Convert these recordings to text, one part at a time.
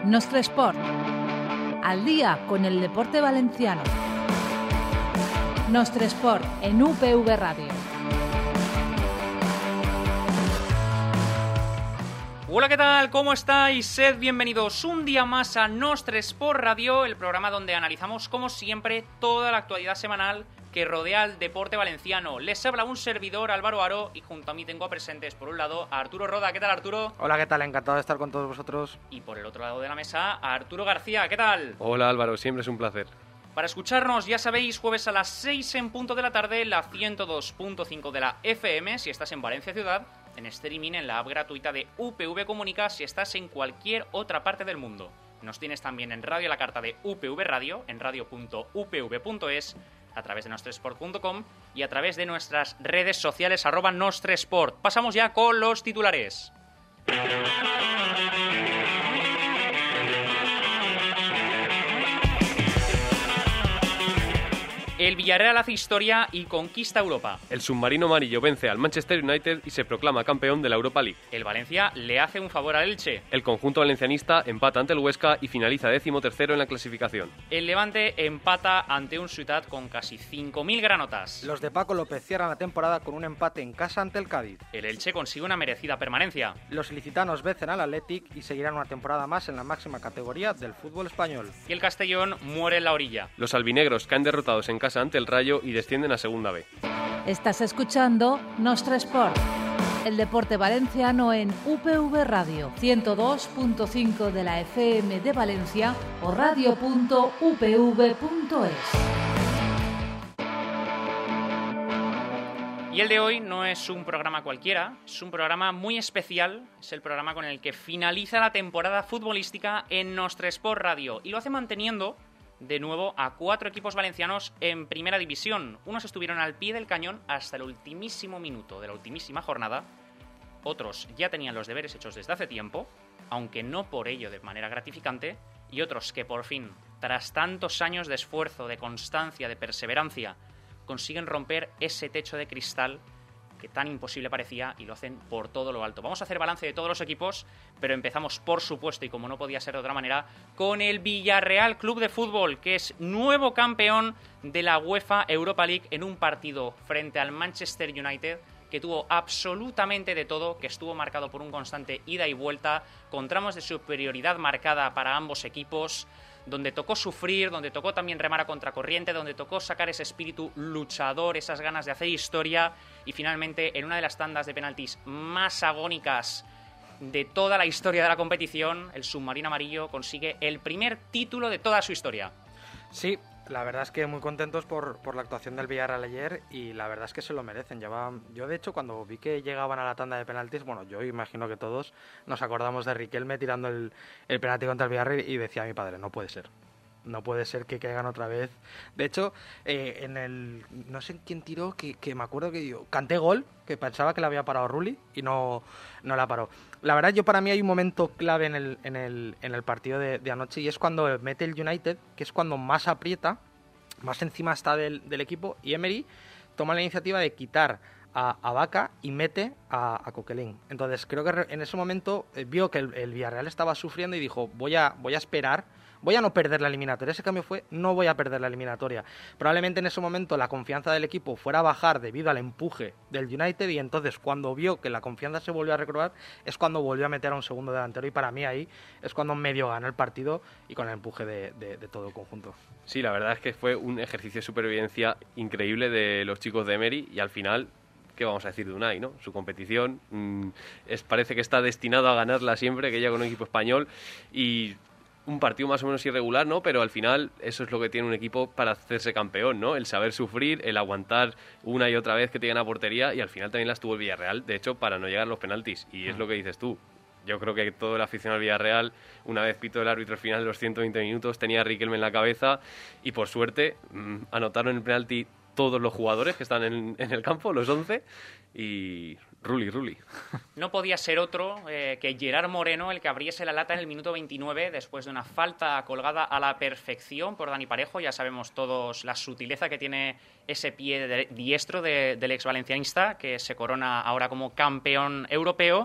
Nostre Esport. Al día con el deporte valenciano. Nostre Esport en UPV Radio. Hola, ¿qué tal? ¿Cómo estáis? Sed bienvenidos un día más a Nostre Esport Radio, el programa donde analizamos, como siempre, toda la actualidad semanal que rodea al deporte valenciano. Les habla un servidor, Álvaro Aro, y junto a mí tengo presentes, por un lado, a Arturo Roda. ¿Qué tal, Arturo? Hola, ¿qué tal? Encantado de estar con todos vosotros. Y por el otro lado de la mesa, a Arturo García. ¿Qué tal? Hola, Álvaro. Siempre es un placer. Para escucharnos, ya sabéis, jueves a las 6 en punto de la tarde, la 102.5 de la FM, si estás en Valencia Ciudad, en streaming en la app gratuita de UPV Comunica si estás en cualquier otra parte del mundo. Nos tienes también en Radio a la carta de UPV Radio, en radio.upv.es, a través de nostresport.com y a través de nuestras redes sociales @nostresport. Pasamos ya con los titulares. El Villarreal hace historia y conquista Europa. El submarino amarillo vence al Manchester United y se proclama campeón de la Europa League. El Valencia le hace un favor al Elche. El conjunto valencianista empata ante el Huesca y finaliza 13º en la clasificación. El Levante empata ante un Ciutat con casi 5.000 granotas. Los de Paco López cierran la temporada con un empate en casa ante el Cádiz. El Elche consigue una merecida permanencia. Los ilicitanos vencen al Athletic y seguirán una temporada más en la máxima categoría del fútbol español. Y el Castellón muere en la orilla. Los albinegros caen derrotados en casa ante el Rayo y descienden a Segunda B. Estás escuchando Nostre Esport, el deporte valenciano en UPV Radio, 102.5 de la FM de Valencia o radio.upv.es. Y el de hoy no es un programa cualquiera, es un programa muy especial, es el programa con el que finaliza la temporada futbolística en Nostre Esport Radio y lo hace manteniendo de nuevo a 4 equipos valencianos en primera división. Unos estuvieron al pie del cañón hasta el ultimísimo minuto de la ultimísima jornada, otros ya tenían los deberes hechos desde hace tiempo, aunque no por ello de manera gratificante, y otros que por fin, tras tantos años de esfuerzo, de constancia, de perseverancia, consiguen romper ese techo de cristal que tan imposible parecía y lo hacen por todo lo alto. Vamos a hacer balance de todos los equipos, pero empezamos, por supuesto, y como no podía ser de otra manera, con el Villarreal Club de Fútbol, que es nuevo campeón de la UEFA Europa League en un partido frente al Manchester United, que tuvo absolutamente de todo, que estuvo marcado por un constante ida y vuelta, con tramos de superioridad marcada para ambos equipos, donde tocó sufrir, donde tocó también remar a contracorriente, donde tocó sacar ese espíritu luchador, esas ganas de hacer historia, y finalmente en una de las tandas de penaltis más agónicas de toda la historia de la competición, el submarino amarillo consigue el primer título de toda su historia. Sí, la verdad es que muy contentos por la actuación del Villarreal ayer y la verdad es que se lo merecen. Yo de hecho cuando vi que llegaban a la tanda de penaltis, bueno, yo imagino que todos nos acordamos de Riquelme tirando el penalti contra el Villarreal y decía a mi padre, no puede ser que caigan otra vez. De hecho, no sé quién tiró, que me acuerdo que yo canté gol, que pensaba que la había parado Rulli y no la paró. La verdad, para mí hay un momento clave en el partido de anoche y es cuando mete el United, que es cuando más aprieta, más encima está del equipo, y Emery toma la iniciativa de quitar a Vaca y mete a Coquelin. Entonces creo que en ese momento vio que el Villarreal estaba sufriendo y dijo, voy a esperar, voy a no perder la eliminatoria. Ese cambio fue, no voy a perder la eliminatoria. Probablemente en ese momento la confianza del equipo fuera a bajar debido al empuje del United y entonces cuando vio que la confianza se volvió a recobrar es cuando volvió a meter a un segundo delantero y para mí ahí es cuando medio ganó el partido y con el empuje de todo el conjunto. Sí, la verdad es que fue un ejercicio de supervivencia increíble de los chicos de Emery y al final, ¿qué vamos a decir de Unai, no? Su competición parece que está destinado a ganarla siempre, que llega con un equipo español y un partido más o menos irregular, ¿no? Pero al final eso es lo que tiene un equipo para hacerse campeón, ¿no? El saber sufrir, el aguantar una y otra vez que te llegan a portería y al final también las tuvo el Villarreal, de hecho, para no llegar a los penaltis. Y es lo que dices tú. Yo creo que todo el aficionado al Villarreal, una vez pitó el árbitro al final de los 120 minutos, tenía a Riquelme en la cabeza y por suerte anotaron el penalti todos los jugadores que están en el campo, los 11, y Rulli. No podía ser otro que Gerard Moreno el que abriese la lata en el minuto 29 después de una falta colgada a la perfección por Dani Parejo. Ya sabemos todos la sutileza que tiene ese pie diestro del ex valencianista que se corona ahora como campeón europeo.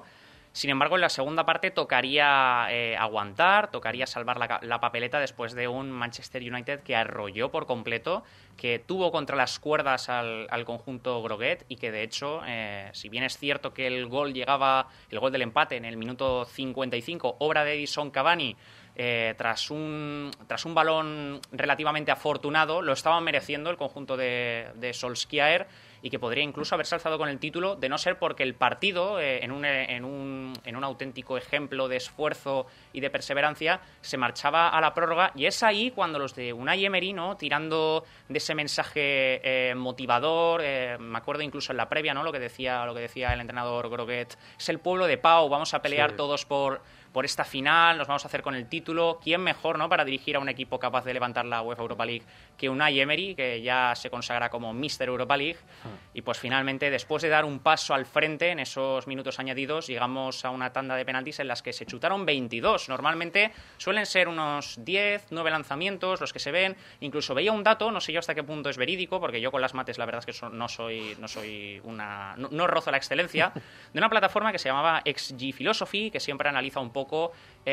Sin embargo, en la segunda parte tocaría aguantar, tocaría salvar la papeleta después de un Manchester United que arrolló por completo, que tuvo contra las cuerdas al conjunto groguet y que, de hecho, si bien es cierto que el gol del empate en el minuto 55, obra de Edinson Cavani, tras un balón relativamente afortunado, lo estaban mereciendo el conjunto de Solskjaer, y que podría incluso haberse alzado con el título, de no ser porque el partido, en un auténtico ejemplo de esfuerzo y de perseverancia, se marchaba a la prórroga, y es ahí cuando los de Unai Emery, ¿no?, tirando de ese mensaje motivador, me acuerdo incluso en la previa, ¿no?, lo que decía el entrenador Groguet, es el pueblo de Pau, vamos a pelear todos por esta final, nos vamos a hacer con el título. ¿Quién mejor, no, para dirigir a un equipo capaz de levantar la UEFA Europa League que Unai Emery, que ya se consagra como Mr. Europa League? Y pues finalmente, después de dar un paso al frente en esos minutos añadidos, llegamos a una tanda de penaltis en las que se chutaron 22. Normalmente suelen ser unos 10, 9 lanzamientos los que se ven. Incluso veía un dato, no sé yo hasta qué punto es verídico, porque yo con las mates la verdad es que no rozo la excelencia, de una plataforma que se llamaba XG Philosophy, que siempre analiza un poco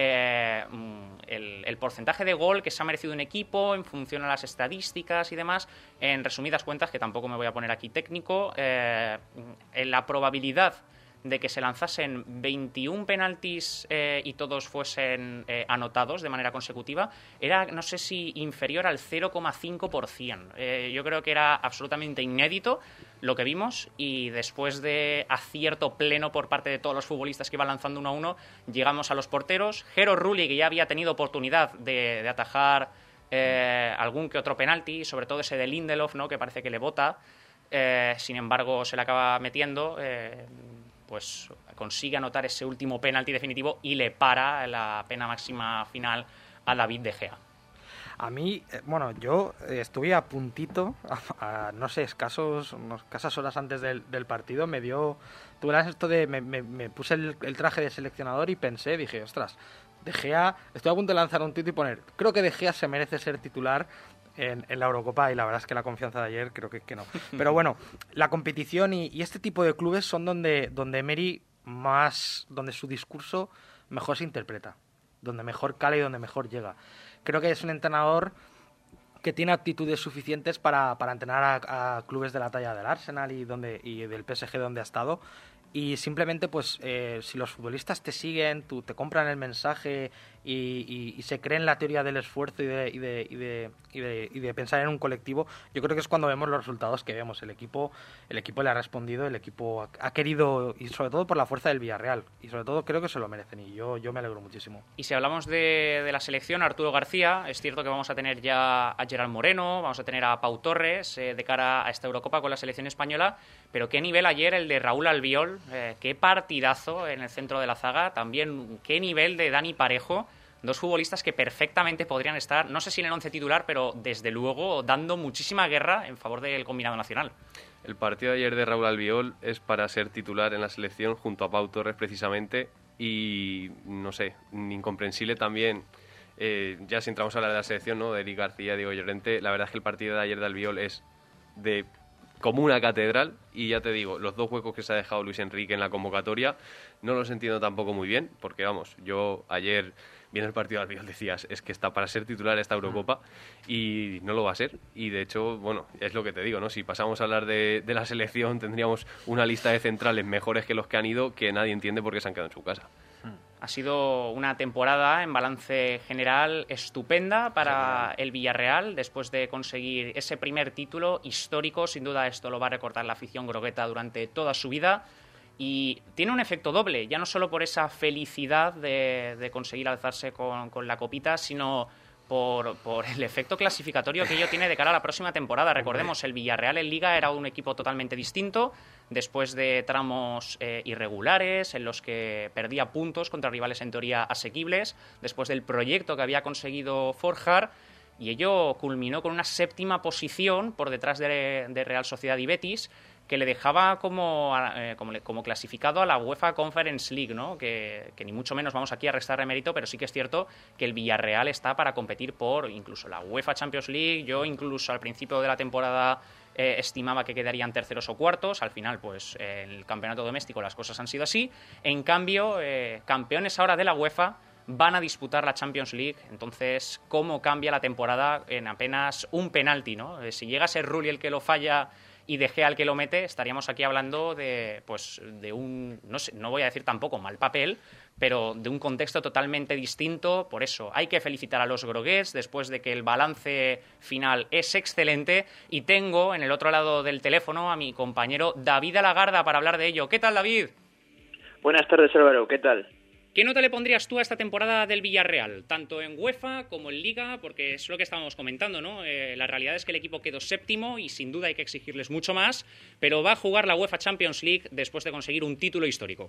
el porcentaje de gol que se ha merecido un equipo en función a las estadísticas y demás. En resumidas cuentas, que tampoco me voy a poner aquí técnico, en la probabilidad de que se lanzasen 21 penaltis y todos fuesen anotados de manera consecutiva, era, no sé si inferior al 0,5%. Yo creo que era absolutamente inédito lo que vimos, y después de acierto pleno por parte de todos los futbolistas que iban lanzando 1 a 1, llegamos a los porteros. Jero Rulli, que ya había tenido oportunidad de atajar algún que otro penalti, sobre todo ese de Lindelof, ¿no?, que parece que le bota, sin embargo se le acaba metiendo, pues consigue anotar ese último penalti definitivo y le para la pena máxima final a David De Gea. A mí, yo estuve a puntito, no sé, escasas horas antes del partido, me puse el traje de seleccionador y dije, ostras, De Gea, estoy a punto de lanzar un tuit y poner, creo que De Gea se merece ser titular en la Eurocopa, y la verdad es que la confianza de ayer creo que no. Pero bueno, la competición y este tipo de clubes son donde Emery donde su discurso mejor se interpreta, donde mejor cala y donde mejor llega. Creo que es un entrenador que tiene aptitudes suficientes para entrenar a clubes de la talla del Arsenal y del PSG donde ha estado. Y simplemente, pues, si los futbolistas te siguen, te compran el mensaje y se creen la teoría del esfuerzo y de pensar en un colectivo, yo creo que es cuando vemos los resultados que vemos. El equipo le ha respondido, el equipo ha querido, y sobre todo por la fuerza del Villarreal. Y sobre todo creo que se lo merecen, y yo me alegro muchísimo. Y si hablamos de la selección, Arturo García, es cierto que vamos a tener ya a Gerard Moreno, vamos a tener a Pau Torres de cara a esta Eurocopa con la selección española, pero qué nivel ayer el de Raúl Albiol, qué partidazo en el centro de la zaga, también qué nivel de Dani Parejo, dos futbolistas que perfectamente podrían estar, no sé si en el 11 titular, pero desde luego dando muchísima guerra en favor del combinado nacional. El partido de ayer de Raúl Albiol es para ser titular en la selección junto a Pau Torres precisamente, y no sé, incomprensible también, ya si entramos a hablar de la selección, ¿no?, de Eric García, Diego Llorente, la verdad es que el partido de ayer de Albiol es como una catedral, y ya te digo, los 2 huecos que se ha dejado Luis Enrique en la convocatoria no los entiendo tampoco muy bien, porque vamos, yo ayer viendo el partido de Albiol decías, es que está para ser titular esta Eurocopa y no lo va a ser, y de hecho, bueno, es lo que te digo, ¿no? Si pasamos a hablar de la selección, tendríamos una lista de centrales mejores que los que han ido, que nadie entiende por qué se han quedado en su casa. Ha sido una temporada en balance general estupenda para el Villarreal, después de conseguir ese primer título histórico. Sin duda esto lo va a recordar la afición grogueta durante toda su vida, y tiene un efecto doble, ya no solo por esa felicidad de conseguir alzarse con la copita, sino por el efecto clasificatorio que ello tiene de cara a la próxima temporada. Recordemos, el Villarreal en Liga era un equipo totalmente distinto, después de tramos irregulares en los que perdía puntos contra rivales en teoría asequibles, después del proyecto que había conseguido forjar, y ello culminó con una 7ª posición por detrás de Real Sociedad y Betis, que le dejaba como clasificado a la UEFA Conference League, ¿no? Que ni mucho menos vamos aquí a restarle mérito, pero sí que es cierto que el Villarreal está para competir por incluso la UEFA Champions League. Yo incluso al principio de la temporada estimaba que quedarían terceros o cuartos. Al final, pues en el campeonato doméstico las cosas han sido así. En cambio, campeones ahora de la UEFA van a disputar la Champions League. Entonces, ¿cómo cambia la temporada en apenas un penalti, ¿no? Si llega a ser Rulli el que lo falla y De Gea el que lo mete, estaríamos aquí hablando de un, no sé, no voy a decir tampoco mal papel, pero de un contexto totalmente distinto. Por eso hay que felicitar a los groguets después de que el balance final es excelente. Y tengo en el otro lado del teléfono a mi compañero David Alagarda para hablar de ello. ¿Qué tal, David? Buenas tardes, Álvaro. ¿Qué tal? ¿Qué nota le pondrías tú a esta temporada del Villarreal, tanto en UEFA como en Liga? Porque es lo que estábamos comentando, ¿no? La realidad es que el equipo quedó séptimo y sin duda hay que exigirles mucho más, pero va a jugar la UEFA Champions League después de conseguir un título histórico.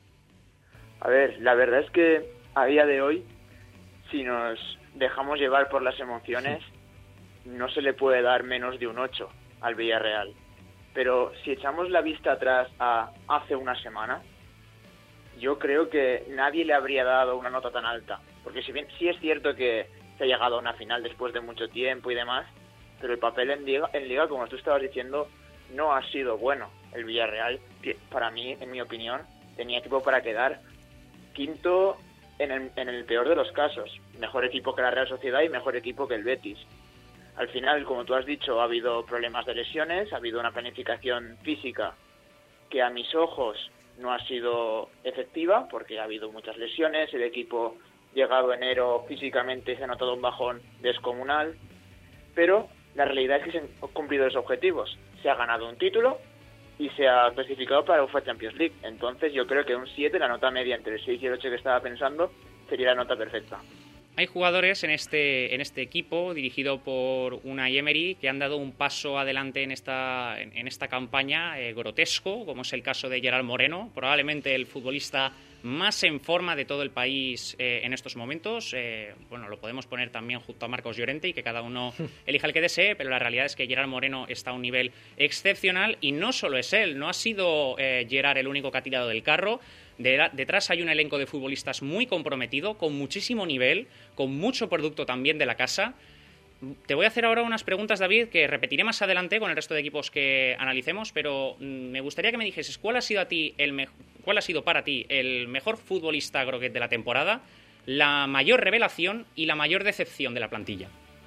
A ver, la verdad es que a día de hoy, si nos dejamos llevar por las emociones, no se le puede dar menos de un 8 al Villarreal. Pero si echamos la vista atrás a hace una semana, yo creo que nadie le habría dado una nota tan alta. Porque si bien sí es cierto que se ha llegado a una final después de mucho tiempo y demás, pero el papel en Liga, como tú estabas diciendo, no ha sido bueno. El Villarreal, para mí, en mi opinión, tenía equipo para quedar quinto en el peor de los casos. Mejor equipo que la Real Sociedad y mejor equipo que el Betis. Al final, como tú has dicho, ha habido problemas de lesiones, ha habido una planificación física que a mis ojos no ha sido efectiva porque ha habido muchas lesiones, el equipo llegado enero físicamente se ha notado un bajón descomunal, pero la realidad es que se han cumplido los objetivos. Se ha ganado un título y se ha clasificado para la UEFA Champions League. Entonces yo creo que un 7, la nota media entre el 6 y el 8 que estaba pensando, sería la nota perfecta. Hay jugadores en este equipo dirigido por Unai Emery que han dado un paso adelante en esta campaña grotesco, como es el caso de Gerard Moreno, probablemente el futbolista más en forma de todo el país en estos momentos. Bueno, lo podemos poner también junto a Marcos Llorente y que cada uno elija el que desee, pero la realidad es que Gerard Moreno está a un nivel excepcional y no solo es él, no ha sido Gerard el único que ha tirado del carro. Detrás hay un elenco de futbolistas muy comprometido, con muchísimo nivel, con mucho producto también de la casa. Te voy a hacer ahora unas preguntas, David, que repetiré más adelante con el resto de equipos que analicemos, pero me gustaría que me dijeses cuál ha sido para ti el mejor futbolista groguet de la temporada, la mayor revelación y la mayor decepción de la plantilla.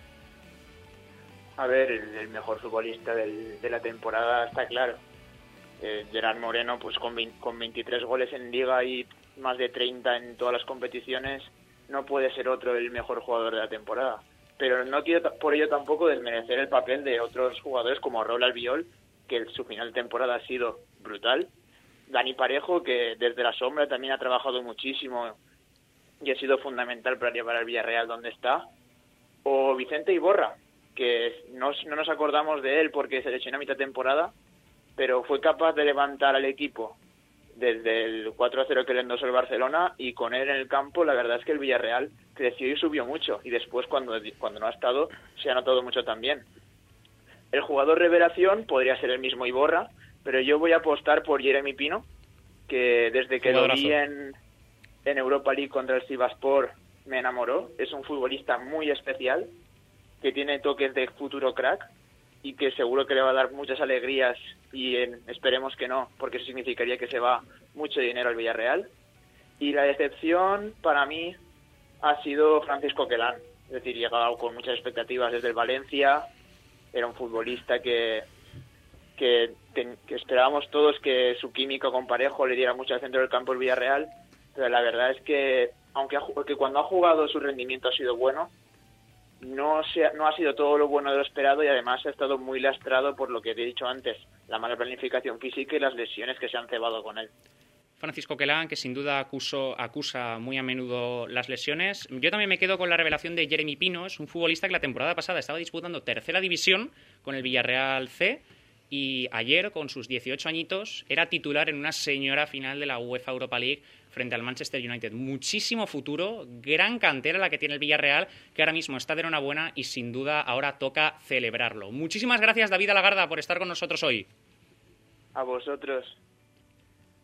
A ver, el mejor futbolista de la temporada está claro. Gerard Moreno, pues con 23 goles en Liga y más de 30 en todas las competiciones, no puede ser otro el mejor jugador de la temporada. Pero no quiero por ello tampoco desmerecer el papel de otros jugadores como Raúl Albiol, que su final de temporada ha sido brutal. Dani Parejo, que desde la sombra también ha trabajado muchísimo y ha sido fundamental para llevar al Villarreal donde está. O Vicente Iborra, que no nos acordamos de él porque se lesionó a mitad de temporada, pero fue capaz de levantar al equipo desde el 4-0 que le endosó el Barcelona, y con él en el campo la verdad es que el Villarreal creció y subió mucho, y después cuando no ha estado se ha notado mucho también. El jugador revelación podría ser el mismo Iborra, pero yo voy a apostar por Jeremy Pino, que desde que lo vi en Europa League contra el Sivasspor me enamoró. Es un futbolista muy especial, que tiene toques de futuro crack, y que seguro que le va a dar muchas alegrías, y esperemos que no, porque eso significaría que se va mucho dinero al Villarreal. Y la decepción para mí ha sido Francisco Quelán, es decir, llegado con muchas expectativas desde el Valencia, era un futbolista que esperábamos todos que su química con Parejo le diera mucho al centro del campo el Villarreal, pero la verdad es que aunque cuando ha jugado su rendimiento ha sido bueno, no ha sido todo lo bueno de lo esperado, y además ha estado muy lastrado por lo que te he dicho antes, la mala planificación física y las lesiones que se han cebado con él. Francisco Quelán, que sin duda acusa muy a menudo las lesiones. Yo también me quedo con la revelación de Jeremy Pino. Es un futbolista que la temporada pasada estaba disputando tercera división con el Villarreal C, y ayer, con sus 18 añitos, era titular en una señora final de la UEFA Europa League frente al Manchester United. Muchísimo futuro, gran cantera la que tiene el Villarreal, que ahora mismo está de enhorabuena y sin duda ahora toca celebrarlo. Muchísimas gracias, David Alagarda, por estar con nosotros hoy. A vosotros.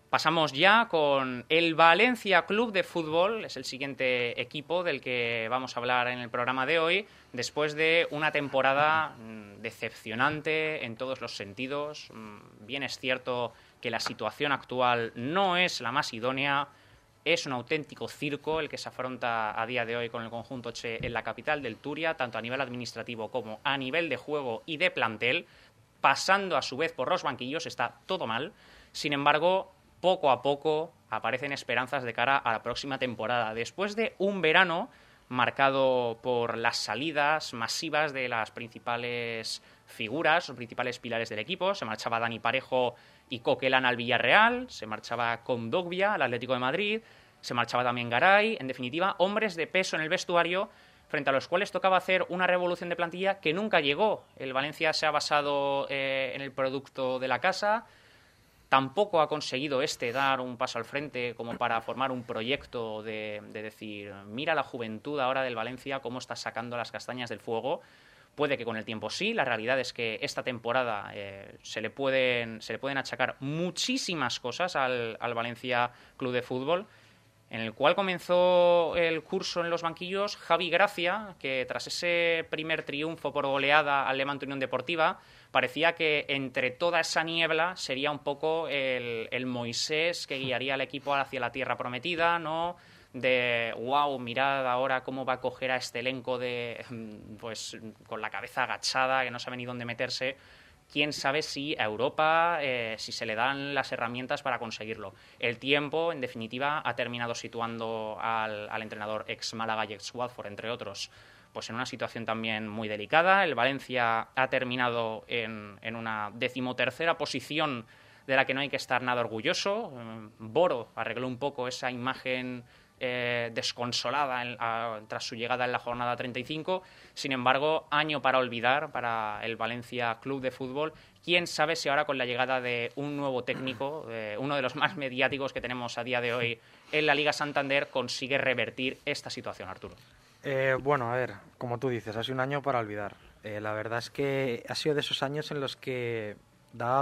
Pasamos ya con el Valencia Club de Fútbol, es el siguiente equipo del que vamos a hablar en el programa de hoy, después de una temporada decepcionante en todos los sentidos. Bien es cierto que la situación actual no es la más idónea, es un auténtico circo el que se afronta a día de hoy con el conjunto Che en la capital del Turia, tanto a nivel administrativo como a nivel de juego y de plantel, pasando a su vez por los banquillos, está todo mal. Sin embargo, poco a poco aparecen esperanzas de cara a la próxima temporada. Después de un verano marcado por las salidas masivas de las principales figuras, los principales pilares del equipo, se marchaba Dani Parejo y Coquelán al Villarreal, se marchaba Kondogbia al Atlético de Madrid, se marchaba también Garay, en definitiva, hombres de peso en el vestuario frente a los cuales tocaba hacer una revolución de plantilla que nunca llegó. El Valencia se ha basado en el producto de la casa. Tampoco ha conseguido dar un paso al frente como para formar un proyecto de decir, mira la juventud ahora del Valencia, cómo está sacando las castañas del fuego. Puede que con el tiempo sí, la realidad es que esta temporada se le pueden achacar muchísimas cosas al Valencia Club de Fútbol, en el cual comenzó el curso en los banquillos Javi Gracia, que tras ese primer triunfo por goleada al Levante Unión Deportiva, parecía que entre toda esa niebla sería un poco el Moisés que guiaría al equipo hacia la tierra prometida, ¿no? De wow, mirad ahora cómo va a coger a este elenco pues con la cabeza agachada, que no sabe ni dónde meterse. Quién sabe si a Europa, si se le dan las herramientas para conseguirlo. El tiempo, en definitiva, ha terminado situando al entrenador ex Málaga y ex Watford, entre otros, pues en una situación también muy delicada. El Valencia ha terminado en una 13ª posición de la que no hay que estar nada orgulloso. Boro arregló un poco esa imagen desconsolada tras su llegada en la jornada 35. Sin embargo, año para olvidar para el Valencia Club de Fútbol. Quién sabe si ahora con la llegada de un nuevo técnico, uno de los más mediáticos que tenemos a día de hoy en la Liga Santander, consigue revertir esta situación, Arturo. Bueno, a ver, como tú dices, ha sido un año para olvidar. La verdad es que ha sido de esos años en los que daba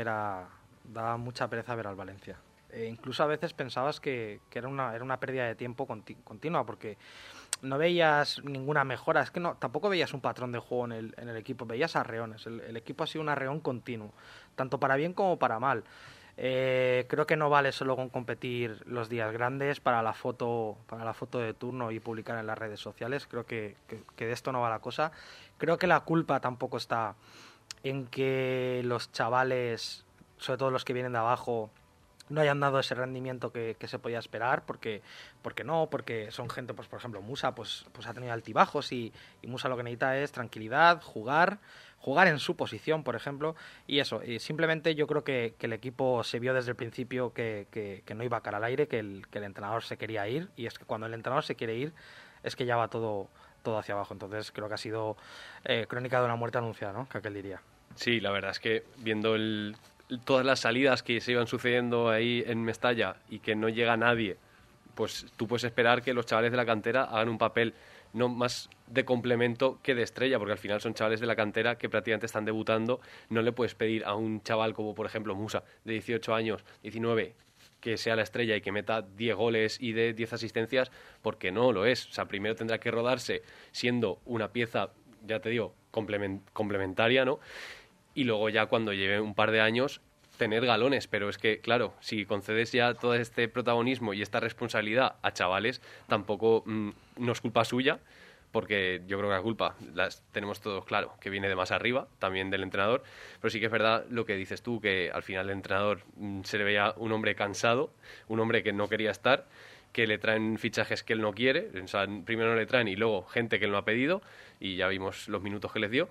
mucha pereza ver al Valencia. Incluso a veces pensabas que era una pérdida de tiempo continua, porque no veías ninguna mejora. Es que tampoco veías un patrón de juego en el equipo, veías arreones. El equipo ha sido un arreón continuo, tanto para bien como para mal. Creo que no vale solo con competir los días grandes para la foto de turno y publicar en las redes sociales. Creo que de esto no va la cosa. Creo que la culpa tampoco está en que los chavales, sobre todo los que vienen de abajo, no hayan dado ese rendimiento que se podía esperar, porque son gente, pues por ejemplo Musa pues ha tenido altibajos y Musa lo que necesita es tranquilidad, jugar en su posición, por ejemplo, y eso. Y simplemente yo creo que el equipo se vio desde el principio que no iba a cara al aire, que el entrenador se quería ir, y es que cuando el entrenador se quiere ir es que ya va todo hacia abajo. Entonces creo que ha sido crónica de una muerte anunciada, ¿no? Que aquel diría. Sí, la verdad es que viendo todas las salidas que se iban sucediendo ahí en Mestalla y que no llega nadie, pues tú puedes esperar que los chavales de la cantera hagan un papel no más de complemento que de estrella, porque al final son chavales de la cantera que prácticamente están debutando. No le puedes pedir a un chaval como por ejemplo Musa, de 18 años, 19, que sea la estrella y que meta 10 goles y de 10 asistencias, porque no lo es. O sea, primero tendrá que rodarse siendo una pieza, ya te digo, complementaria, ¿no? Y luego ya cuando lleve un par de años tener galones, pero es que, claro, si concedes ya todo este protagonismo y esta responsabilidad a chavales, tampoco no es culpa suya, porque yo creo que la culpa las tenemos todos claro, que viene de más arriba, también del entrenador, pero sí que es verdad lo que dices tú, que al final el entrenador se le veía un hombre cansado, un hombre que no quería estar, que le traen fichajes que él no quiere, o sea, primero no le traen y luego gente que él no ha pedido, y ya vimos los minutos que les dio.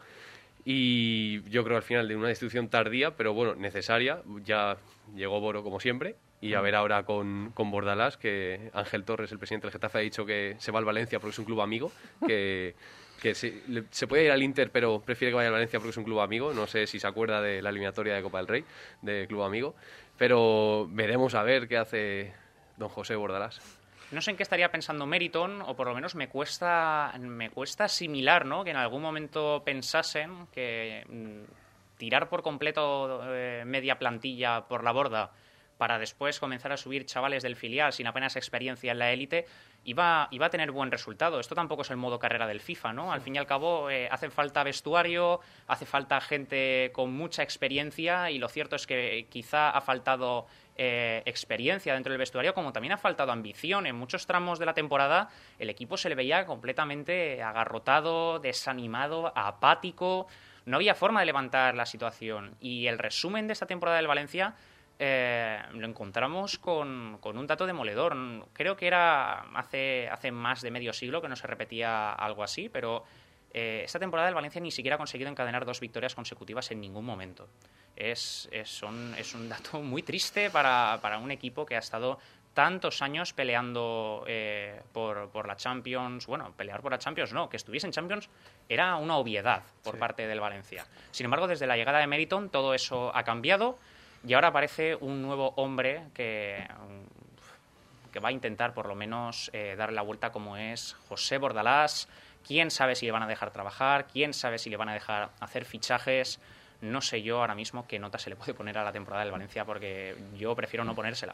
Y yo creo al final de una destitución tardía, pero bueno, necesaria. Ya llegó Boro como siempre. Y a ver ahora con Bordalás, que Ángel Torres, el presidente del Getafe, ha dicho que se va al Valencia porque es un club amigo, que se puede ir al Inter, pero prefiere que vaya al Valencia porque es un club amigo. No sé si se acuerda de la eliminatoria de Copa del Rey, de club amigo. Pero veremos a ver qué hace don José Bordalás. No sé en qué estaría pensando Meriton, o por lo menos me cuesta asimilar, ¿no?, que en algún momento pensasen que tirar por completo media plantilla por la borda para después comenzar a subir chavales del filial sin apenas experiencia en la élite, iba a tener buen resultado. Esto tampoco es el modo carrera del FIFA, ¿no? Al fin y al cabo, hace falta vestuario, hace falta gente con mucha experiencia, y lo cierto es que quizá ha faltado experiencia dentro del vestuario, como también ha faltado ambición. En muchos tramos de la temporada el equipo se le veía completamente agarrotado, desanimado, apático. No había forma de levantar la situación. Y el resumen de esta temporada del Valencia lo encontramos con un dato demoledor. Creo que era hace más de medio siglo que no se repetía algo así, pero esta temporada el Valencia ni siquiera ha conseguido encadenar 2 victorias consecutivas en ningún momento. Es un dato muy triste para un equipo que ha estado tantos años peleando por la Champions. Bueno, pelear por la Champions no, que estuviese en Champions era una obviedad por parte del Valencia. Sin embargo, desde la llegada de Meriton todo eso ha cambiado, y ahora aparece un nuevo hombre que va a intentar por lo menos darle la vuelta, como es José Bordalás. Quién sabe si le van a dejar trabajar, quién sabe si le van a dejar hacer fichajes. No sé yo ahora mismo qué nota se le puede poner a la temporada del Valencia, porque yo prefiero no ponérsela.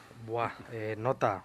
Nota.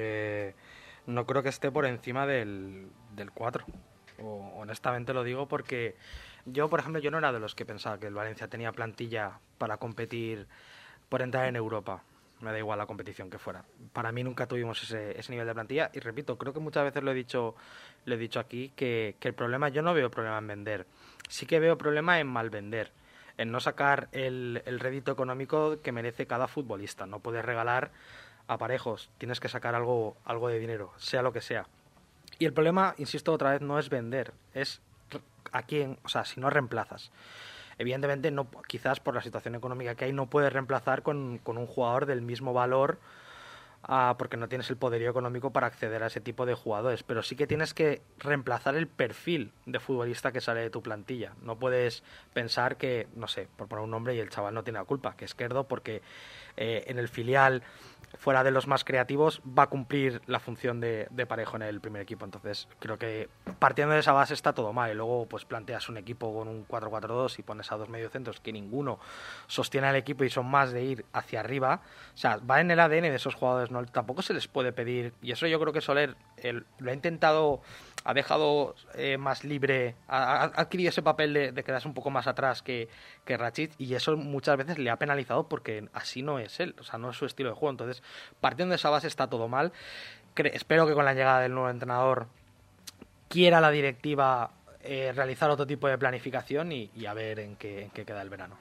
No creo que esté por encima del 4. Honestamente lo digo porque yo, por ejemplo, yo no era de los que pensaba que el Valencia tenía plantilla para competir por entrar en Europa. Me da igual la competición que fuera. Para mí nunca tuvimos ese nivel de plantilla, y repito, creo que muchas veces lo he dicho aquí, que el problema, yo no veo problema en vender. Sí que veo problema en mal vender, en no sacar el rédito económico que merece cada futbolista. No puedes regalar aparejos, tienes que sacar algo de dinero, sea lo que sea. Y el problema, insisto otra vez, no es vender, es a quién, o sea, si no reemplazas. Evidentemente, no, quizás por la situación económica que hay, no puedes reemplazar con un jugador del mismo valor, porque no tienes el poderío económico para acceder a ese tipo de jugadores, pero sí que tienes que reemplazar el perfil de futbolista que sale de tu plantilla. No puedes pensar que, no sé, por poner un nombre, y el chaval no tiene la culpa, que es Izquierdo, porque en el filial, fuera de los más creativos, va a cumplir la función de Parejo en el primer equipo. Entonces creo que partiendo de esa base está todo mal, y luego pues planteas un equipo con un 4-4-2 y pones a 2 mediocentros que ninguno sostiene al equipo y son más de ir hacia arriba. O sea, va en el ADN de esos jugadores, no, tampoco se les puede pedir, y eso yo creo que Soler lo ha intentado, ha dejado más libre, ha adquirido ese papel de quedarse un poco más atrás que Rachid, y eso muchas veces le ha penalizado porque así no es él, o sea, no es su estilo de juego. Entonces, partiendo de esa base está todo mal. Espero que con la llegada del nuevo entrenador quiera la directiva realizar otro tipo de planificación y a ver en qué queda el verano.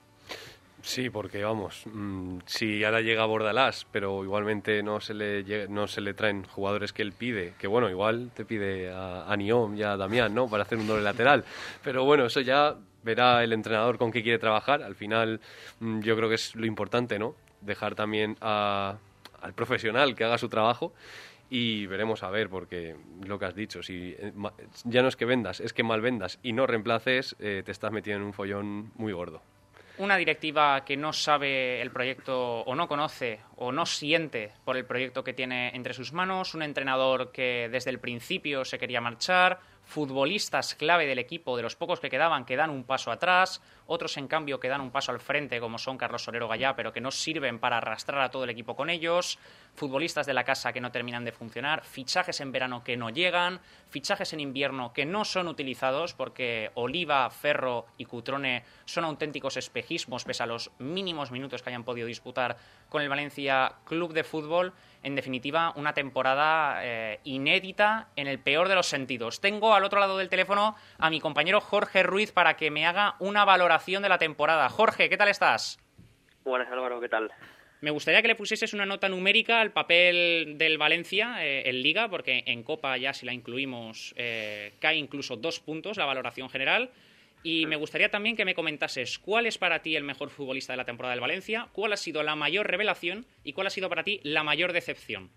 Sí, porque vamos, si ahora llega Bordalás, pero igualmente no se le traen jugadores que él pide, que bueno, igual te pide a Niom y a Damián, ¿no?, para hacer un doble lateral, pero bueno, eso ya verá el entrenador con qué quiere trabajar. Al final yo creo que es lo importante, ¿no?, dejar también al profesional que haga su trabajo, y veremos a ver, porque lo que has dicho, si ya no es que vendas, es que mal vendas y no reemplaces, te estás metiendo en un follón muy gordo. Una directiva que no sabe el proyecto, o no conoce, o no siente por el proyecto que tiene entre sus manos, un entrenador que desde el principio se quería marchar, futbolistas clave del equipo, de los pocos que quedaban, que dan un paso atrás, otros en cambio que dan un paso al frente, como son Carlos Soler o Gallá, pero que no sirven para arrastrar a todo el equipo con ellos, futbolistas de la casa que no terminan de funcionar, fichajes en verano que no llegan, fichajes en invierno que no son utilizados, porque Oliva, Ferro y Cutrone son auténticos espejismos pese a los mínimos minutos que hayan podido disputar con el Valencia Club de Fútbol. En definitiva, una temporada inédita en el peor de los sentidos. Tengo al otro lado del teléfono a mi compañero Jorge Ruiz para que me haga una valoración de la temporada. Jorge, ¿qué tal estás? Buenas, Álvaro, ¿qué tal? Me gustaría que le pusieses una nota numérica al papel del Valencia en Liga, porque en Copa ya, si la incluimos, cae incluso 2 puntos la valoración general. Y me gustaría también que me comentases cuál es para ti el mejor futbolista de la temporada del Valencia, cuál ha sido la mayor revelación y cuál ha sido para ti la mayor decepción.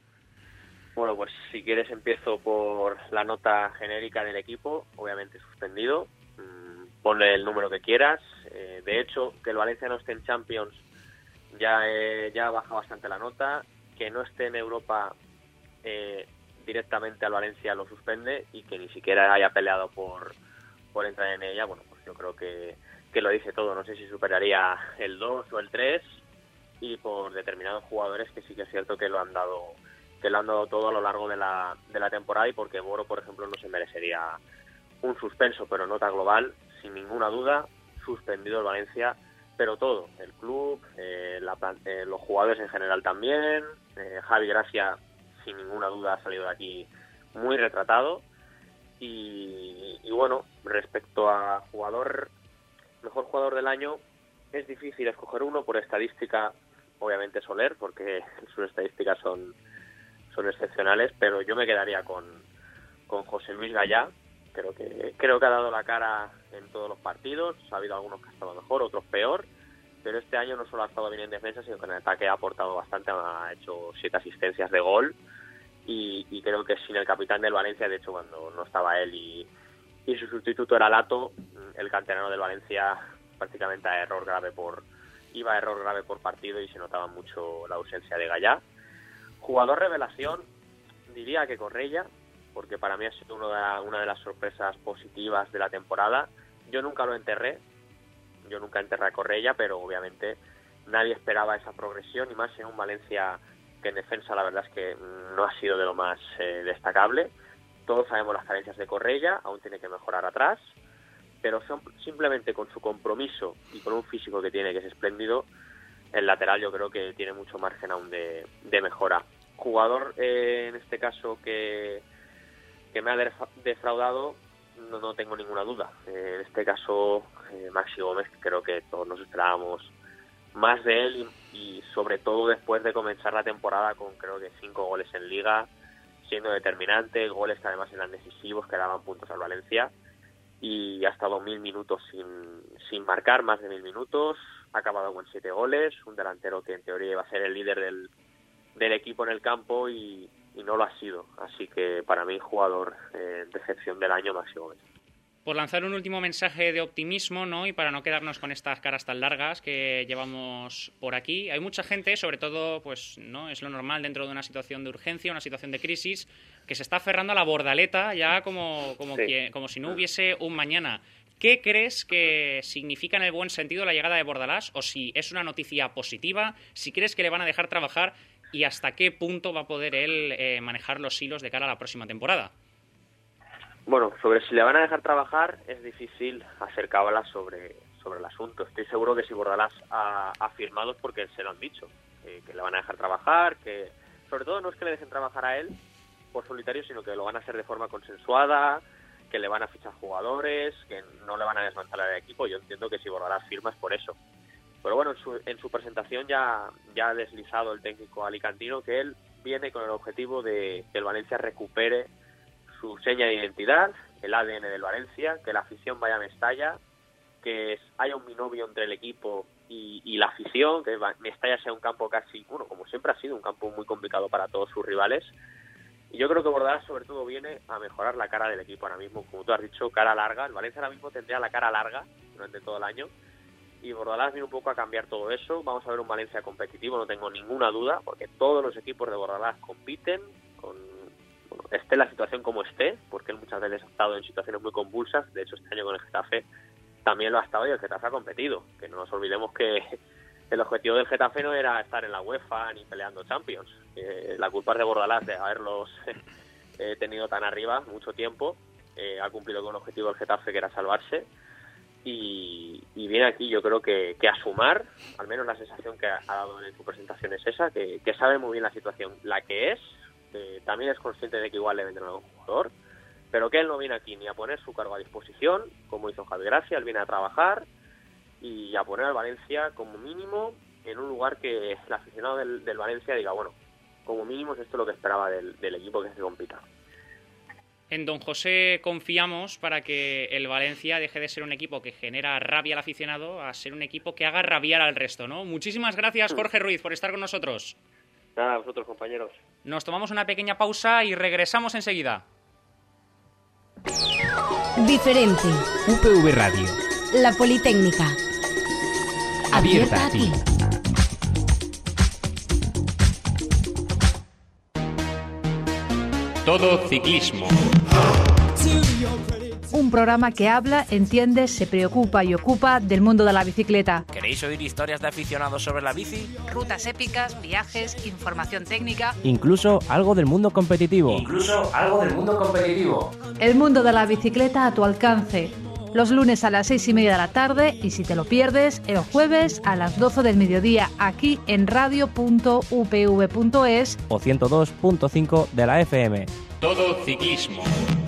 Bueno, pues si quieres empiezo por la nota genérica del equipo, obviamente suspendido. Ponle el número que quieras. De hecho, que el Valencia no esté en Champions ya ha bajado bastante la nota. Que no esté en Europa directamente al Valencia lo suspende, y que ni siquiera haya peleado por entrar en ella, bueno, pues yo creo que lo dice todo. No sé si superaría el 2 o el 3, y por determinados jugadores que sí que es cierto que lo han dado todo a lo largo de la temporada, y porque Boro, por ejemplo, no se merecería un suspenso, pero nota global, sin ninguna duda, suspendido el Valencia, pero todo, el club, los jugadores en general también. Javi Gracia, sin ninguna duda, ha salido de aquí muy retratado. Y bueno, respecto a mejor jugador del año, es difícil escoger uno por estadística, obviamente Soler, porque sus estadísticas son excepcionales, pero yo me quedaría con José Luis Gallá. Creo que ha dado la cara en todos los partidos. Ha habido algunos que han estado mejor, otros peor, pero este año no solo ha estado bien en defensa, sino que en el ataque ha aportado bastante. Ha hecho 7 asistencias de gol, y creo que sin el capitán del Valencia, de hecho cuando no estaba él y su sustituto era Lato, el canterano del Valencia prácticamente iba a error grave por partido, y se notaba mucho la ausencia de Gallá. Jugador revelación, diría que Correia, porque para mí ha sido una de las sorpresas positivas de la temporada. Yo nunca enterré a Correia, pero obviamente nadie esperaba esa progresión, y más en un Valencia que en defensa la verdad es que no ha sido de lo más destacable. Todos sabemos las carencias de Correia, aún tiene que mejorar atrás, pero simplemente con su compromiso y con un físico que tiene, que es espléndido, el lateral yo creo que tiene mucho margen aún de mejora. Jugador en este caso que me ha defraudado, no tengo ninguna duda. En este caso, Maxi Gómez, creo que todos nos esperábamos más de él, y sobre todo después de comenzar la temporada con creo que 5 goles en Liga, siendo determinante, goles que además eran decisivos, que daban puntos al Valencia, y ha estado 1000 minutos sin marcar, más de 1000 minutos, ha acabado con 7 goles, un delantero que en teoría iba a ser el líder del equipo en el campo, y no lo ha sido. Así que para mí, jugador de excepción del año, Maxi Gómez. Por lanzar un último mensaje de optimismo, ¿no? Y para no quedarnos con estas caras tan largas que llevamos por aquí, hay mucha gente, sobre todo, pues no es lo normal dentro de una situación de urgencia, una situación de crisis, que se está aferrando a la Bordaleta ya como si no hubiese un mañana. ¿Qué crees que significa en el buen sentido la llegada de Bordalás? O si es una noticia positiva, si crees que le van a dejar trabajar, y hasta qué punto va a poder él manejar los hilos de cara a la próxima temporada. Bueno, sobre si le van a dejar trabajar es difícil hacer cábalas sobre el asunto. Estoy seguro que si Bordalás ha firmado es porque se lo han dicho, que le van a dejar trabajar, que sobre todo no es que le dejen trabajar a él por solitario, sino que lo van a hacer de forma consensuada, que le van a fichar jugadores, que no le van a desmantelar el equipo. Yo entiendo que si Bordalás firma es por eso. Pero bueno, en su presentación ya ha deslizado el técnico alicantino que él viene con el objetivo de que el Valencia recupere su seña de identidad, el ADN del Valencia, que la afición vaya a Mestalla, que haya un binomio entre el equipo y la afición, que Mestalla sea un campo casi, bueno, como siempre ha sido, un campo muy complicado para todos sus rivales. Y yo creo que Bordalás sobre todo viene a mejorar la cara del equipo ahora mismo, como tú has dicho, cara larga. El Valencia ahora mismo tendría la cara larga durante todo el año, y Bordalás viene un poco a cambiar todo eso. Vamos a ver un Valencia competitivo, no tengo ninguna duda, porque todos los equipos de Bordalás compiten, esté la situación como esté, porque él muchas veces ha estado en situaciones muy convulsas. De hecho, este año con el Getafe también lo ha estado, y el Getafe ha competido. Que no nos olvidemos que el objetivo del Getafe no era estar en la UEFA ni peleando Champions. La culpa es de Bordalás de haberlos tenido tan arriba mucho tiempo. Ha cumplido con el objetivo del Getafe, que era salvarse, y viene aquí yo creo que a sumar. Al menos la sensación que ha dado en su presentación es esa, que sabe muy bien la situación, la que es. También es consciente de que igual le vendrá a un jugador, pero que él no viene aquí ni a poner su cargo a disposición, como hizo Javi Gracia. Él viene a trabajar y a poner al Valencia como mínimo en un lugar que el aficionado del Valencia diga, bueno, como mínimo es esto lo que esperaba del equipo que se compita. En Don José confiamos para que el Valencia deje de ser un equipo que genera rabia al aficionado a ser un equipo que haga rabiar al resto, ¿no? Muchísimas gracias, Jorge Ruiz, por estar con nosotros. Nada, a vosotros, compañeros. Nos tomamos una pequeña pausa y regresamos enseguida. Diferente. UPV Radio. La Politécnica. Abierta a ti. Todo ciclismo. un programa que habla, entiende, se preocupa y ocupa del mundo de la bicicleta. ¿Queréis oír historias de aficionados sobre la bici? Rutas épicas, viajes, información técnica. Incluso algo del mundo competitivo. El mundo de la bicicleta a tu alcance. Los lunes a las 6:30 de la tarde y si te lo pierdes, el jueves a las 12 del mediodía aquí en radio.upv.es o 102.5 de la FM. Todo ciclismo.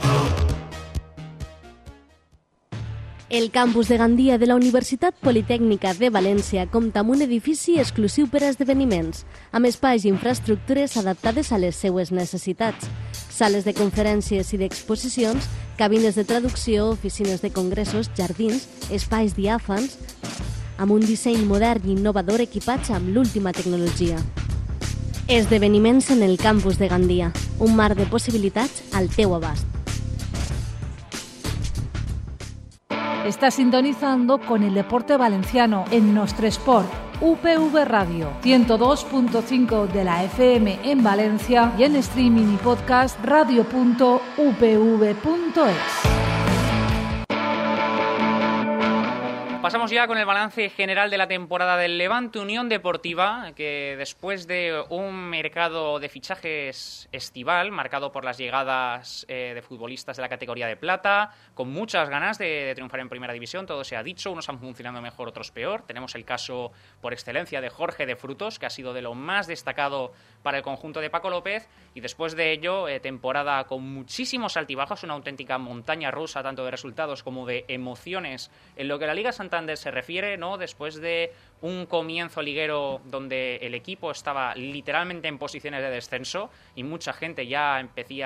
El campus de Gandia de la Universitat Politècnica de València compta amb un edifici exclusiu per a esdeveniments, amb espais i infraestructures adaptades a les seues necessitats. Sales de conferències i d'exposicions, cabines de traducció, oficines de congressos, jardins, espais diàfans, amb un disseny modern i innovador equipats amb l'última tecnologia. Esdeveniments en el campus de Gandia, un mar de possibilitats al teu abast. Está sintonizando con el deporte valenciano en Nostre Sport, UPV Radio, 102.5 de la FM en Valencia y en streaming y podcast radio.upv.es. Pasamos ya con el balance general de la temporada del Levante Unión Deportiva, que después de un mercado de fichajes estival, marcado por las llegadas de futbolistas de la categoría de plata, con muchas ganas de triunfar en Primera División, todo se ha dicho, unos han funcionado mejor, otros peor. Tenemos el caso por excelencia de Jorge de Frutos, que ha sido de lo más destacado para el conjunto de Paco López, y después de ello, temporada con muchísimos altibajos, una auténtica montaña rusa, tanto de resultados como de emociones, en lo que la Liga Santander se refiere, ¿no? Después de un comienzo liguero donde el equipo estaba literalmente en posiciones de descenso y mucha gente ya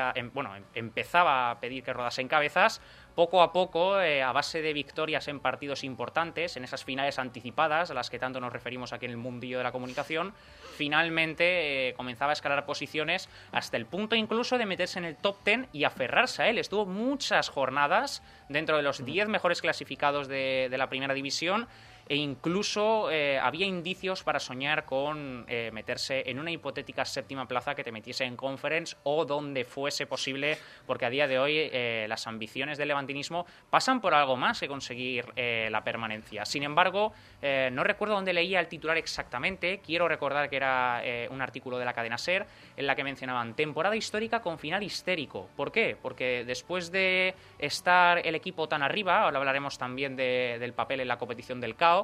empezaba a pedir que rodasen cabezas, poco a poco, a base de victorias en partidos importantes, en esas finales anticipadas a las que tanto nos referimos aquí en el mundillo de la comunicación, finalmente comenzaba a escalar posiciones hasta el punto incluso de meterse en el top 10 y aferrarse a él. Estuvo muchas jornadas dentro de los 10 mejores clasificados de la Primera División, e incluso había indicios para soñar con meterse en una hipotética séptima plaza que te metiese en Conference o donde fuese posible, porque a día de hoy las ambiciones del levantinismo pasan por algo más que conseguir la permanencia. Sin embargo, no recuerdo dónde leía el titular exactamente, quiero recordar que era un artículo de la cadena SER en la que mencionaban temporada histórica con final histérico. ¿Por qué? Porque después de estar el equipo tan arriba, ahora hablaremos también del papel en la competición del CAO,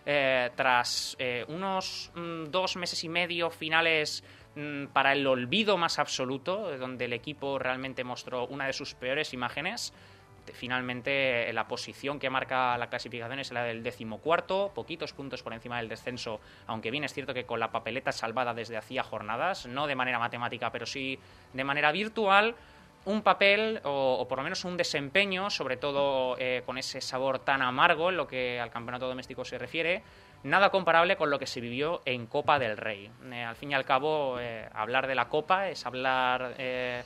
tras unos 2 meses y medio finales para el olvido más absoluto, donde el equipo realmente mostró una de sus peores imágenes, finalmente la posición que marca la clasificación es la del 14º, poquitos puntos por encima del descenso, aunque bien es cierto que con la papeleta salvada desde hacía jornadas, no de manera matemática, pero sí de manera virtual. Un papel, o por lo menos un desempeño, sobre todo con ese sabor tan amargo en lo que al campeonato doméstico se refiere, nada comparable con lo que se vivió en Copa del Rey. Al fin y al cabo, hablar de la Copa es hablar de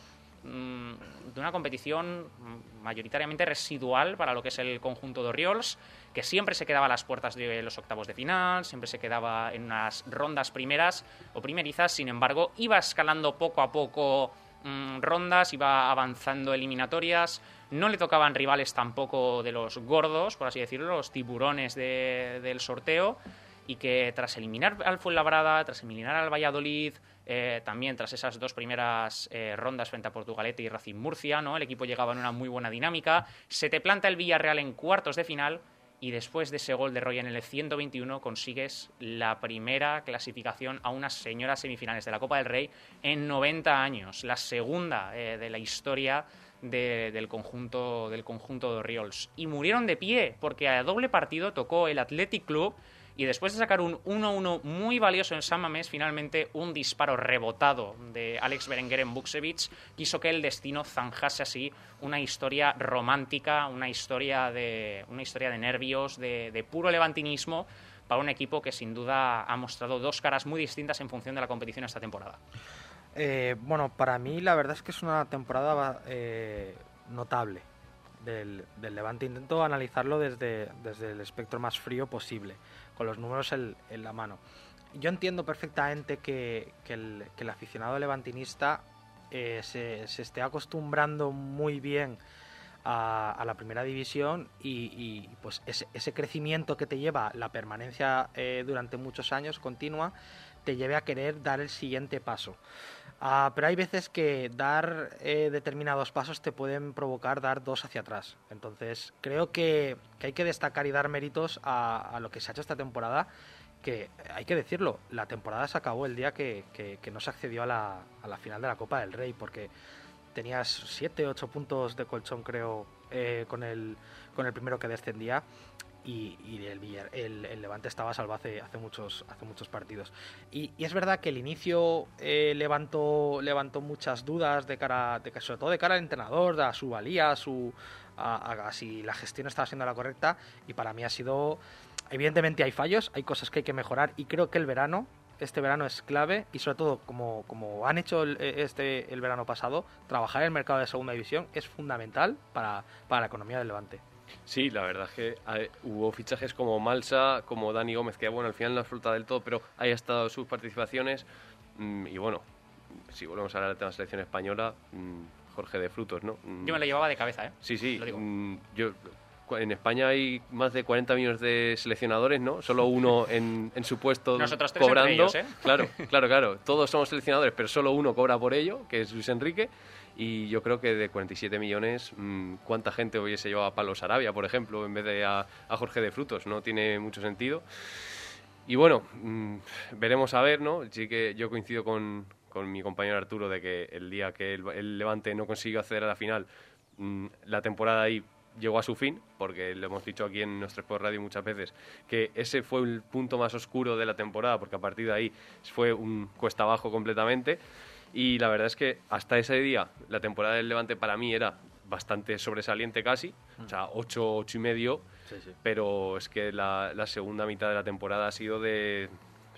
una competición mayoritariamente residual para lo que es el conjunto de Oriols, que siempre se quedaba a las puertas de los octavos de final, siempre se quedaba en unas rondas primeras o primerizas, sin embargo, iba escalando poco a poco rondas, iba avanzando eliminatorias, no le tocaban rivales tampoco de los gordos, por así decirlo, los tiburones del sorteo, y que tras eliminar al Fuenlabrada, tras eliminar al Valladolid, también tras esas 2 primeras rondas frente a Portugalete y Racing Murcia, ¿no? El equipo llegaba en una muy buena dinámica, se te planta el Villarreal en cuartos de final, y después de ese gol de Roya en el 121 consigues la primera clasificación a unas señoras semifinales de la Copa del Rey en 90 años, la segunda de la historia del conjunto de Oriols. Y murieron de pie, porque a doble partido tocó el Athletic Club, y después de sacar un 1-1 muy valioso en San Mamés, finalmente un disparo rebotado de Alex Berenguer en Buksevich quiso que el destino zanjase así una historia romántica, una historia de nervios, de puro levantinismo, para un equipo que sin duda ha mostrado 2 caras muy distintas en función de la competición esta temporada. Bueno, para mí la verdad es que es una temporada notable del Levante. Intento analizarlo desde el espectro más frío posible, con los números en la mano. Yo entiendo perfectamente que el aficionado levantinista se esté acostumbrando muy bien a la primera división y pues ese crecimiento que te lleva la permanencia durante muchos años continua te lleve a querer dar el siguiente paso. Pero hay veces que dar determinados pasos te pueden provocar dar dos hacia atrás. Entonces creo que hay que destacar y dar méritos a lo que se ha hecho esta temporada, que hay que decirlo, la temporada se acabó el día que no se accedió a la final de la Copa del Rey, porque tenías 7, 8 puntos de colchón, creo, con el primero que descendía, y el Levante estaba salvo hace muchos partidos. Y es verdad que el inicio levantó muchas dudas sobre todo de cara al entrenador, a su valía, a si la gestión estaba siendo la correcta, y para mí ha sido... Evidentemente hay fallos, hay cosas que hay que mejorar, y creo que este verano es clave, y sobre todo como han hecho el verano pasado, trabajar en el mercado de segunda división es fundamental para la economía del Levante. Sí, la verdad es que hubo fichajes como Malsa, como Dani Gómez, que bueno, al final no explota del todo, pero ahí ha estado sus participaciones. Y bueno, si volvemos a hablar del tema de la selección española, Jorge de Frutos, ¿no? Yo me lo llevaba de cabeza, ¿eh? Sí, en España hay más de 40 millones de seleccionadores, ¿no? Solo uno en su puesto nosotros tres cobrando. Entre ellos, ¿eh? Claro. Todos somos seleccionadores, pero solo uno cobra por ello, que es Luis Enrique. Y yo creo que de 47 millones, ¿cuánta gente hubiese llevado a Pablo Sarabia, por ejemplo, en vez de a Jorge de Frutos? No tiene mucho sentido. Y bueno, veremos a ver, ¿no? Sí que yo coincido con mi compañero Arturo de que el día que el Levante no consiguió acceder a la final, la temporada ahí llegó a su fin, porque lo hemos dicho aquí en nuestro Sport Radio muchas veces, que ese fue el punto más oscuro de la temporada, porque a partir de ahí fue un cuesta abajo completamente. Y la verdad es que hasta ese día la temporada del Levante para mí era bastante sobresaliente casi, o sea, 8 y medio, sí. Pero es que la segunda mitad de la temporada ha sido de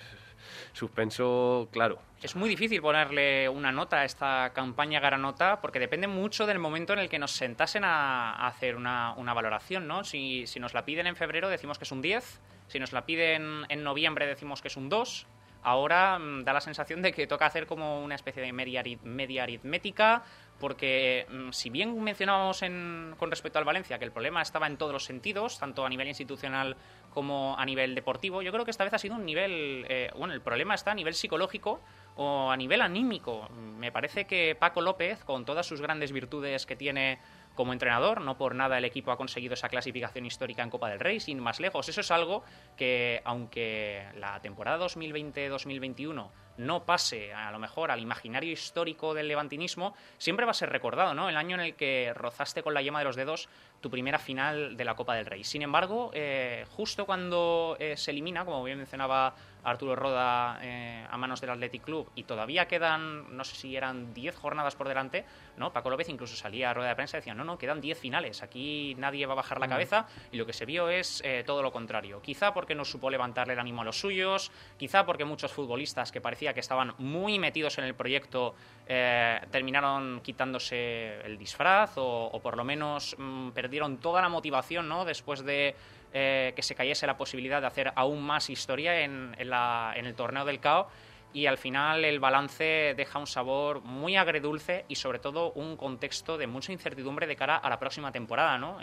suspenso, claro. Es muy difícil ponerle una nota a esta campaña garanota, porque depende mucho del momento en el que nos sentasen a hacer una valoración, ¿no? Si nos la piden en febrero decimos que es un 10, si nos la piden en noviembre decimos que es un 2. Ahora da la sensación de que toca hacer como una especie de media aritmética, porque si bien mencionábamos con respecto al Valencia que el problema estaba en todos los sentidos, tanto a nivel institucional como a nivel deportivo, yo creo que esta vez ha sido un nivel... el problema está a nivel psicológico o a nivel anímico. Me parece que Paco López, con todas sus grandes virtudes que tiene como entrenador, no por nada el equipo ha conseguido esa clasificación histórica en Copa del Rey, sin más lejos. Eso es algo que, aunque la temporada 2020-2021 no pase a lo mejor al imaginario histórico del levantinismo, siempre va a ser recordado, ¿no? El año en el que rozaste con la yema de los dedos tu primera final de la Copa del Rey. Sin embargo, justo cuando se elimina, como bien mencionaba Arturo Roda, a manos del Athletic Club, y todavía quedan, no sé si eran 10 jornadas por delante, ¿no? Paco López incluso salía a rueda de prensa y decía, no, quedan 10 finales, aquí nadie va a bajar la cabeza, y lo que se vio es todo lo contrario. Quizá porque no supo levantarle el ánimo a los suyos, quizá porque muchos futbolistas que parecía que estaban muy metidos en el proyecto terminaron quitándose el disfraz o por lo menos perdieron toda la motivación, ¿no? Después de que se cayese la posibilidad de hacer aún más historia en el torneo del CAO, y al final el balance deja un sabor muy agredulce y sobre todo un contexto de mucha incertidumbre de cara a la próxima temporada, ¿no?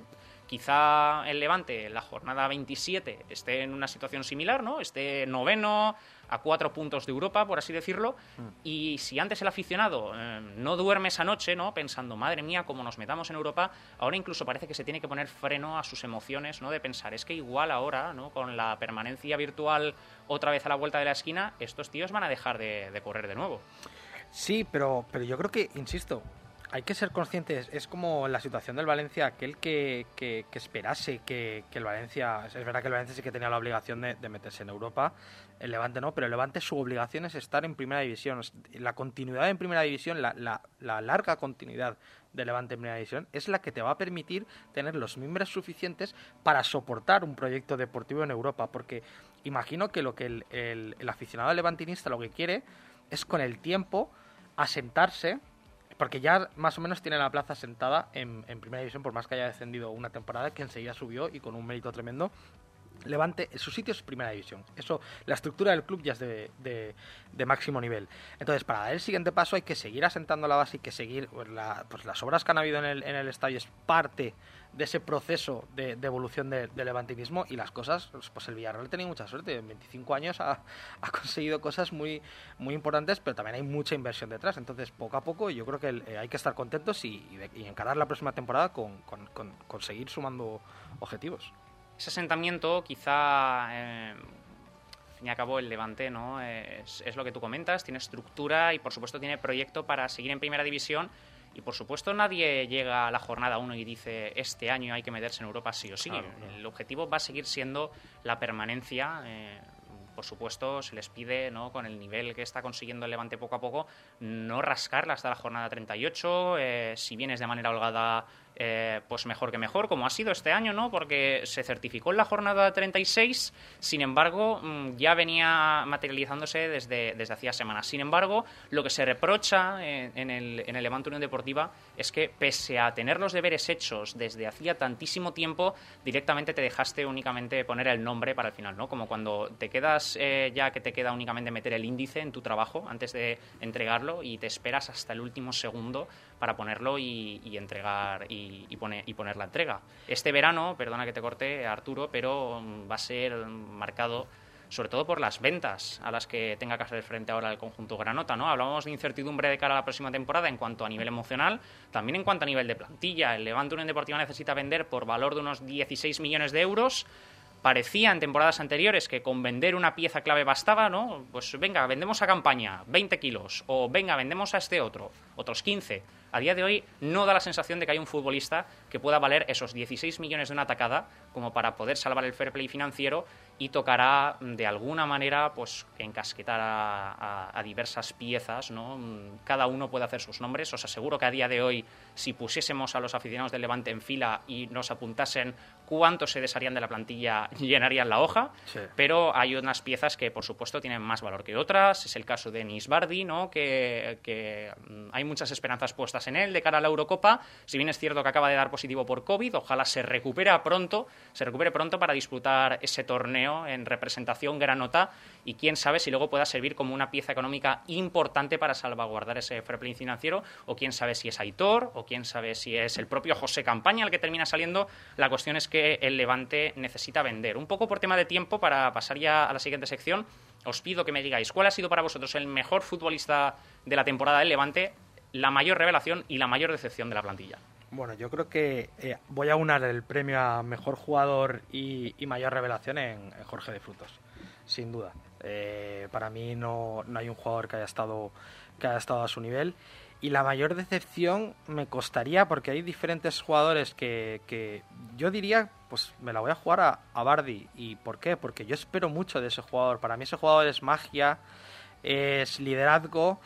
Quizá el Levante, la jornada 27, esté en una situación similar, ¿no? Esté noveno, a 4 puntos de Europa, por así decirlo, y si antes el aficionado no duerme esa noche, ¿no? Pensando, madre mía, cómo nos metamos en Europa, ahora incluso parece que se tiene que poner freno a sus emociones, ¿no? De pensar, es que igual ahora, ¿no? Con la permanencia virtual otra vez a la vuelta de la esquina, estos tíos van a dejar de correr de nuevo. Sí, pero yo creo que, insisto, hay que ser conscientes. Es como la situación del Valencia, aquel que esperase que el Valencia... Es verdad que el Valencia sí que tenía la obligación de meterse en Europa, el Levante no, pero el Levante su obligación es estar en Primera División. La continuidad en Primera División, la larga continuidad del Levante en Primera División es la que te va a permitir tener los miembros suficientes para soportar un proyecto deportivo en Europa, porque imagino que lo que el aficionado levantinista lo que quiere es con el tiempo asentarse, porque ya más o menos tiene la plaza sentada en Primera División, por más que haya descendido una temporada, que enseguida subió y con un mérito tremendo. Levante, su sitio es primera división. Eso, la estructura del club ya es de máximo nivel. Entonces, para dar el siguiente paso hay que seguir asentando la base y que seguir, pues las obras que han habido en el estadio es parte de ese proceso de evolución del levantinismo, y las cosas, pues el Villarreal ha tenido mucha suerte. En 25 años ha conseguido cosas muy, muy importantes, pero también hay mucha inversión detrás. Entonces, poco a poco, yo creo que hay que estar contentos y encarar la próxima temporada con seguir sumando objetivos. Ese asentamiento, quizá, al fin y al cabo, el Levante, ¿no? Es lo que tú comentas, tiene estructura y, por supuesto, tiene proyecto para seguir en primera división. Y, por supuesto, nadie llega a la jornada 1 y dice este año hay que meterse en Europa sí o sí. Claro. El objetivo va a seguir siendo la permanencia. Por supuesto, se les pide, ¿no?, con el nivel que está consiguiendo el Levante poco a poco, no rascarla hasta la jornada 38. Si vienes de manera holgada, pues mejor que mejor, como ha sido este año, ¿no? Porque se certificó en la jornada 36, sin embargo, ya venía materializándose desde hacía semanas. Sin embargo, lo que se reprocha en el Levante Unión Deportiva es que, pese a tener los deberes hechos desde hacía tantísimo tiempo, directamente te dejaste únicamente poner el nombre para el final, ¿no? Como cuando te quedas, ya que te queda únicamente meter el índice en tu trabajo antes de entregarlo, y te esperas hasta el último segundo para ponerlo y entregar y poner la entrega. Este verano, perdona que te corte, Arturo, pero va a ser marcado sobre todo por las ventas a las que tenga que hacer frente ahora el conjunto granota, ¿no? Hablábamos de incertidumbre de cara a la próxima temporada en cuanto a nivel emocional, también en cuanto a nivel de plantilla. El Levante Unión Deportiva necesita vender por valor de unos 16 millones de euros. Parecía en temporadas anteriores que con vender una pieza clave bastaba, ¿no? Pues venga, vendemos a Campaña 20 kilos, o venga, vendemos a este otros 15. A día de hoy no da la sensación de que hay un futbolista que pueda valer esos 16 millones de una tacada como para poder salvar el fair play financiero, y tocará de alguna manera pues encasquetar a diversas piezas, ¿no? Cada uno puede hacer sus nombres. Os aseguro que a día de hoy, si pusiésemos a los aficionados del Levante en fila y nos apuntasen cuántos se desharían de la plantilla, llenarían la hoja. Sí. Pero hay unas piezas que, por supuesto, tienen más valor que otras. Es el caso de Denis Bardi, ¿no? Que hay muchas esperanzas puestas en él de cara a la Eurocopa. Si bien es cierto que acaba de dar positivo por COVID, ojalá se recupere pronto para disputar ese torneo en representación granota, y quién sabe si luego pueda servir como una pieza económica importante para salvaguardar ese fair play financiero, o quién sabe si es Aitor, o quién sabe si es el propio José Campaña el que termina saliendo. La cuestión es que el Levante necesita vender. Un poco por tema de tiempo, para pasar ya a la siguiente sección, os pido que me digáis cuál ha sido para vosotros el mejor futbolista de la temporada del Levante, la mayor revelación y la mayor decepción de la plantilla. Bueno, yo creo que voy a unar el premio a mejor jugador y mayor revelación en Jorge de Frutos, sin duda. Para mí no hay un jugador que haya estado a su nivel. Y la mayor decepción me costaría, porque hay diferentes jugadores que yo diría, pues me la voy a jugar a Bardi. ¿Y por qué? Porque yo espero mucho de ese jugador. Para mí ese jugador es magia, es liderazgo,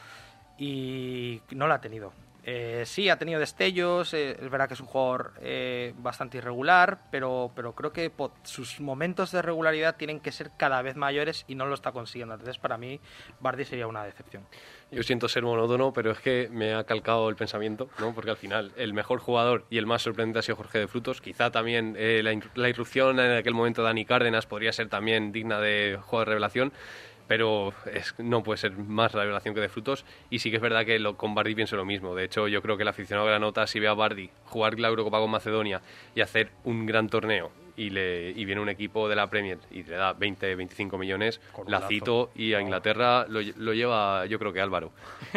y no lo ha tenido. Sí, ha tenido destellos, es verdad que es un jugador bastante irregular, pero creo que sus momentos de regularidad tienen que ser cada vez mayores y no lo está consiguiendo. Entonces, para mí, Bardi sería una decepción. Yo siento ser monótono, pero es que me ha calcado el pensamiento, ¿no? Porque al final el mejor jugador y el más sorprendente ha sido Jorge de Frutos. Quizá también la irrupción en aquel momento de Dani Cárdenas podría ser también digna de juego de revelación, pero no puede ser más revelación que de Frutos. Y sí que es verdad que con Bardi pienso lo mismo. De hecho, yo creo que el aficionado granota, si ve a Bardi jugar la Eurocopa con Macedonia y hacer un gran torneo, y viene un equipo de la Premier y le da 20-25 millones, la cito, y a Inglaterra lo lleva, yo creo que Álvaro.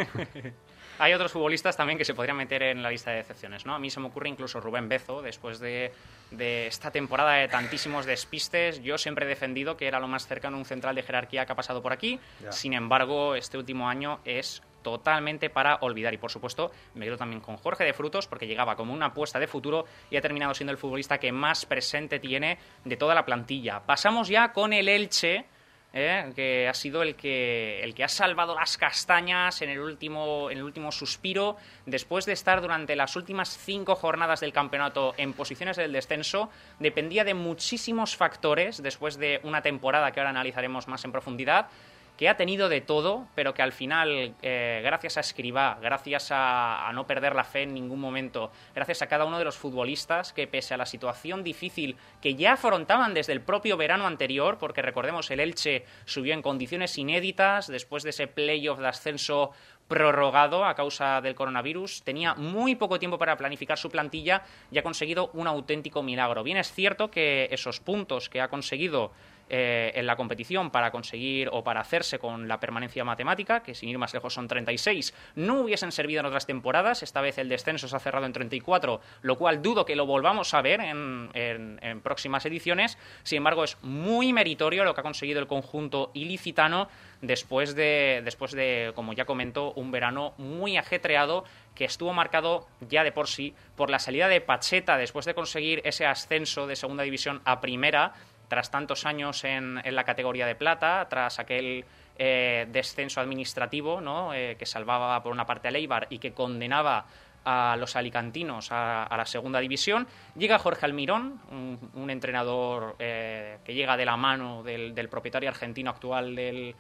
Hay otros futbolistas también que se podrían meter en la lista de decepciones, ¿no? A mí se me ocurre incluso Rubén Bezo, después de esta temporada de tantísimos despistes. Yo siempre he defendido que era lo más cercano a un central de jerarquía que ha pasado por aquí. Ya. Sin embargo, este último año es totalmente para olvidar. Y, por supuesto, me quedo también con Jorge de Frutos, porque llegaba como una apuesta de futuro y ha terminado siendo el futbolista que más presente tiene de toda la plantilla. Pasamos ya con el Elche, que ha sido el que ha salvado las castañas en el último suspiro, después de estar durante las últimas 5 jornadas del campeonato en posiciones del descenso. Dependía de muchísimos factores, después de una temporada que ahora analizaremos más en profundidad, que ha tenido de todo, pero que al final, gracias a Escribá, gracias a no perder la fe en ningún momento, gracias a cada uno de los futbolistas que, pese a la situación difícil que ya afrontaban desde el propio verano anterior, porque recordemos, el Elche subió en condiciones inéditas después de ese playoff de ascenso prorrogado a causa del coronavirus, tenía muy poco tiempo para planificar su plantilla y ha conseguido un auténtico milagro. Bien, es cierto que esos puntos que ha conseguido en la competición para conseguir o para hacerse con la permanencia matemática, que sin ir más lejos son 36, no hubiesen servido en otras temporadas. Esta vez el descenso se ha cerrado en 34, lo cual dudo que lo volvamos a ver en próximas ediciones. Sin embargo, es muy meritorio lo que ha conseguido el conjunto ilicitano después de, como ya comentó, un verano muy ajetreado que estuvo marcado ya de por sí por la salida de Pacheta después de conseguir ese ascenso de segunda división a primera, tras tantos años en la categoría de plata, tras aquel descenso administrativo, ¿no? Que salvaba por una parte al Eibar y que condenaba a los alicantinos a la segunda división. Llega Jorge Almirón, un entrenador que llega de la mano del propietario argentino actual del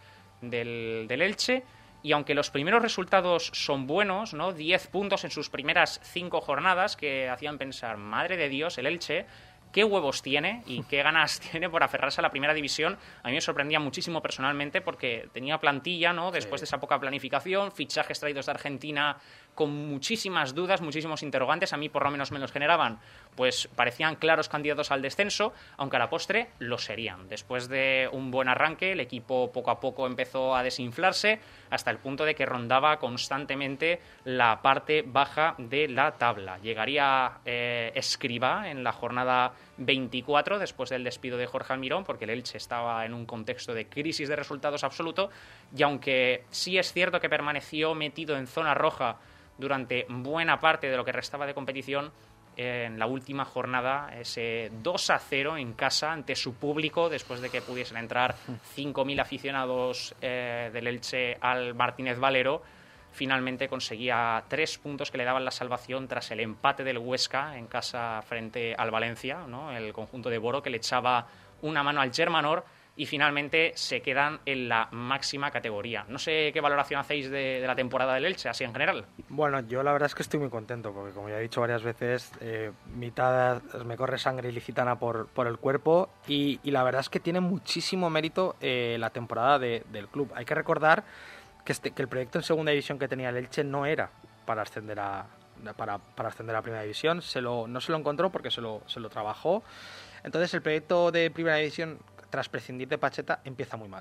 Elche, y aunque los primeros resultados son buenos, ¿no? 10 puntos en sus primeras 5 jornadas que hacían pensar, madre de Dios, el Elche, qué huevos tiene y qué ganas tiene por aferrarse a la primera división. A mí me sorprendía muchísimo personalmente porque tenía plantilla, ¿no? Después de esa poca planificación, fichajes traídos de Argentina con muchísimas dudas, muchísimos interrogantes. A mí por lo menos me los generaban, pues parecían claros candidatos al descenso, aunque a la postre lo serían. Después de un buen arranque, el equipo poco a poco empezó a desinflarse hasta el punto de que rondaba constantemente la parte baja de la tabla. Llegaría Escribá en la jornada 24 después del despido de Jorge Almirón, porque el Elche estaba en un contexto de crisis de resultados absoluto, y aunque sí es cierto que permaneció metido en zona roja durante buena parte de lo que restaba de competición, en la última jornada ese 2-0 en casa ante su público, después de que pudiesen entrar 5.000 aficionados del Elche al Martínez Valero, finalmente conseguía 3 puntos que le daban la salvación tras el empate del Huesca en casa frente al Valencia, ¿no? El conjunto de Boro, que le echaba una mano al Germanor, y finalmente se quedan en la máxima categoría. No sé qué valoración hacéis de la temporada del Elche, así en general. Bueno, yo la verdad es que estoy muy contento, porque como ya he dicho varias veces, mitad me corre sangre ilicitana por el cuerpo, y la verdad es que tiene muchísimo mérito la temporada del club. Hay que recordar que el proyecto en segunda división que tenía el Elche no era para ascender para ascender a primera división. No se lo encontró porque se lo trabajó. Entonces el proyecto de primera división, tras prescindir de Pacheta, empieza muy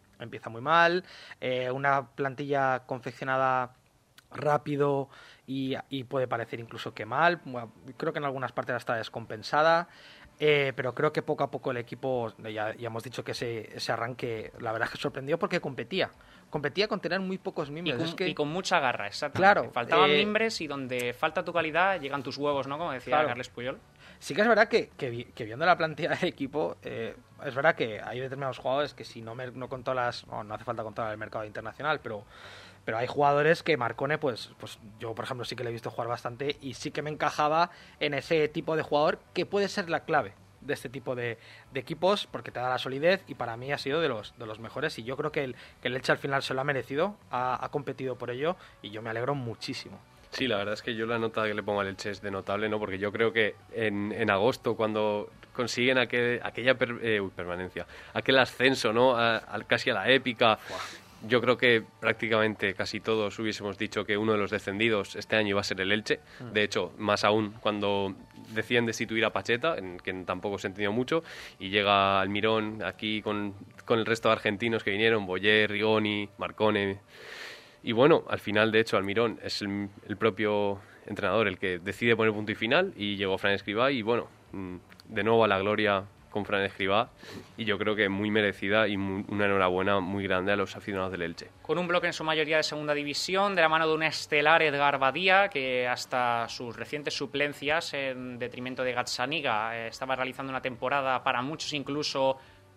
mal. Una plantilla confeccionada rápido y puede parecer incluso que mal. Bueno, creo que en algunas partes está descompensada. Pero creo que poco a poco el equipo, ya hemos dicho que ese arranque, la verdad es que sorprendió porque competía con tener muy pocos mimbres. Y con mucha garra, exactamente. Claro, faltaban mimbres, y donde falta tu calidad llegan tus huevos, ¿no? Como decía Carles Puyol. Sí que es verdad que viendo la plantilla del equipo, es verdad que hay determinados jugadores que si no controlas, no hace falta controlar el mercado internacional, pero hay jugadores que Marcone, pues yo por ejemplo sí que le he visto jugar bastante, y sí que me encajaba en ese tipo de jugador que puede ser la clave de este tipo de equipos, porque te da la solidez, y para mí ha sido de los mejores, y yo creo que el Elche al final se lo ha merecido, ha competido por ello, y yo me alegro muchísimo. Sí, la verdad es que yo la nota que le pongo al Elche es de notable, ¿no? Porque yo creo que en agosto, cuando consiguen aquella permanencia, aquel ascenso, ¿no? Casi a la épica. Yo creo que prácticamente casi todos hubiésemos dicho que uno de los descendidos este año iba a ser el Elche. De hecho, más aún cuando deciden destituir a Pacheta, en que tampoco se entendió mucho, y llega Almirón aquí con el resto de argentinos que vinieron, Boyer, Rigoni, Marcone. Y bueno, al final, de hecho, Almirón es el propio entrenador el que decide poner punto y final, y llegó Fran Escribá, y bueno, de nuevo a la gloria con Fran Escribá, y yo creo que muy merecida, y una enhorabuena muy grande a los aficionados del Elche. Con un bloque en su mayoría de segunda división, de la mano de un estelar Edgar Badía, que hasta sus recientes suplencias en detrimento de Gazzaniga estaba realizando una temporada para muchos incluso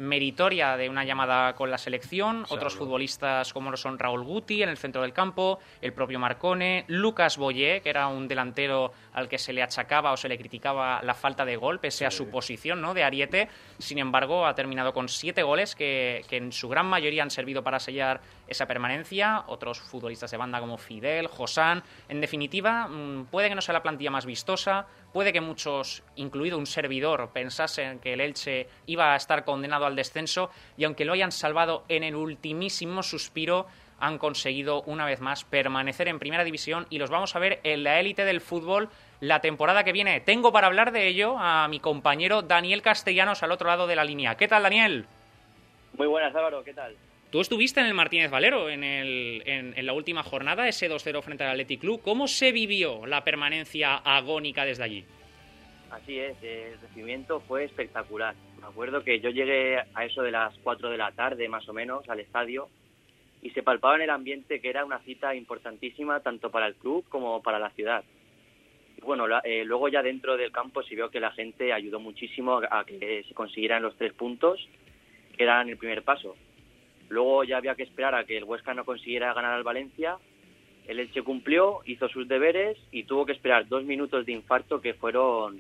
meritoria de una llamada con la selección, otros futbolistas como lo son Raúl Guti en el centro del campo, el propio Marcone, Lucas Boyé, que era un delantero al que se le achacaba o se le criticaba la falta de gol, pese a su posición, ¿no?, de ariete. Sin embargo, ha terminado con 7 goles que en su gran mayoría han servido para sellar esa permanencia. Otros futbolistas de banda como Fidel, Josán. En definitiva, puede que no sea la plantilla más vistosa, puede que muchos, incluido un servidor, pensasen que el Elche iba a estar condenado al descenso, y aunque lo hayan salvado en el ultimísimo suspiro, han conseguido una vez más permanecer en primera división y los vamos a ver en la élite del fútbol la temporada que viene. Tengo para hablar de ello a mi compañero Daniel Castellanos al otro lado de la línea. ¿Qué tal, Daniel? Muy buenas, Álvaro, ¿qué tal? Tú estuviste en el Martínez Valero en la última jornada, ese 2-0 frente al Athletic Club. ¿Cómo se vivió la permanencia agónica desde allí? Así es, el recibimiento fue espectacular. Me acuerdo que yo llegué a eso de las 4 de la tarde, más o menos, al estadio, y se palpaba en el ambiente que era una cita importantísima tanto para el club como para la ciudad. Y bueno, luego ya dentro del campo se vio que la gente ayudó muchísimo a que se consiguieran los 3 puntos, que eran el primer paso. Luego ya había que esperar a que el Huesca no consiguiera ganar al Valencia. El Elche cumplió, hizo sus deberes y tuvo que esperar 2 minutos de infarto que fueron,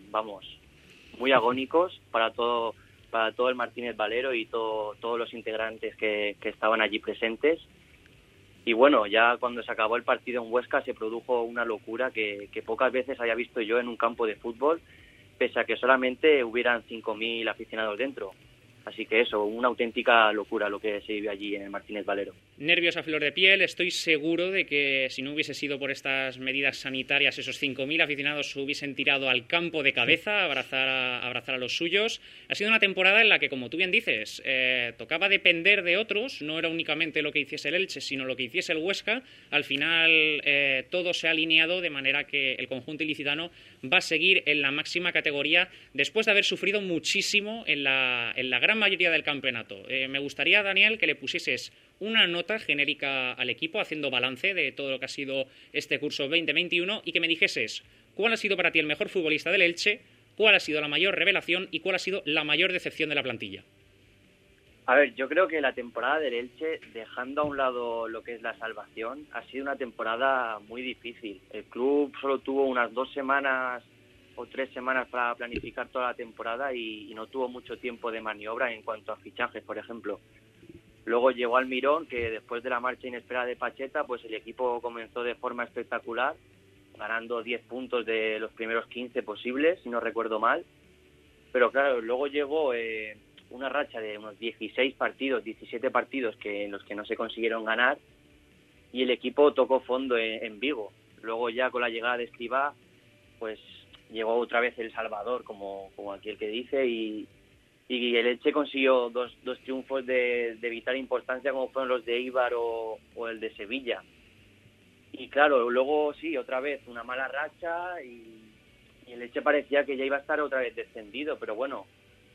muy agónicos para todo el Martínez Valero y todos los integrantes que estaban allí presentes. Y bueno, ya cuando se acabó el partido en Huesca se produjo una locura que pocas veces había visto yo en un campo de fútbol, pese a que solamente hubieran 5.000 aficionados dentro. Así que eso, una auténtica locura lo que se vive allí en el Martínez Valero. Nervios a flor de piel. Estoy seguro de que si no hubiese sido por estas medidas sanitarias, esos 5.000 aficionados se hubiesen tirado al campo de cabeza a abrazar a los suyos. Ha sido una temporada en la que, como tú bien dices, tocaba depender de otros. No era únicamente lo que hiciese el Elche, sino lo que hiciese el Huesca. Al final todo se ha alineado de manera que el conjunto ilicitano va a seguir en la máxima categoría después de haber sufrido muchísimo en la gran mayoría del campeonato. Me gustaría, Daniel, que le pusieses una nota genérica al equipo haciendo balance de todo lo que ha sido este curso 2021 y que me dijeses cuál ha sido para ti el mejor futbolista del Elche, cuál ha sido la mayor revelación y cuál ha sido la mayor decepción de la plantilla. A ver, yo creo que la temporada del Elche, dejando a un lado lo que es la salvación, ha sido una temporada muy difícil. El club solo tuvo unas 2 semanas o 3 semanas para planificar toda la temporada y no tuvo mucho tiempo de maniobra en cuanto a fichajes, por ejemplo. Luego llegó Almirón, que después de la marcha inesperada de Pacheta, pues el equipo comenzó de forma espectacular, ganando 10 puntos de los primeros 15 posibles, si no recuerdo mal. Pero claro, luego llegó una racha de unos 16 partidos, 17 partidos en los que no se consiguieron ganar y el equipo tocó fondo en Vigo. Luego ya con la llegada de Escribá, pues llegó otra vez El Salvador, como aquel que dice, y el Elche consiguió dos triunfos de vital importancia, como fueron los de Eibar o el de Sevilla. Y claro, luego sí, otra vez una mala racha y el Elche parecía que ya iba a estar otra vez descendido, pero bueno,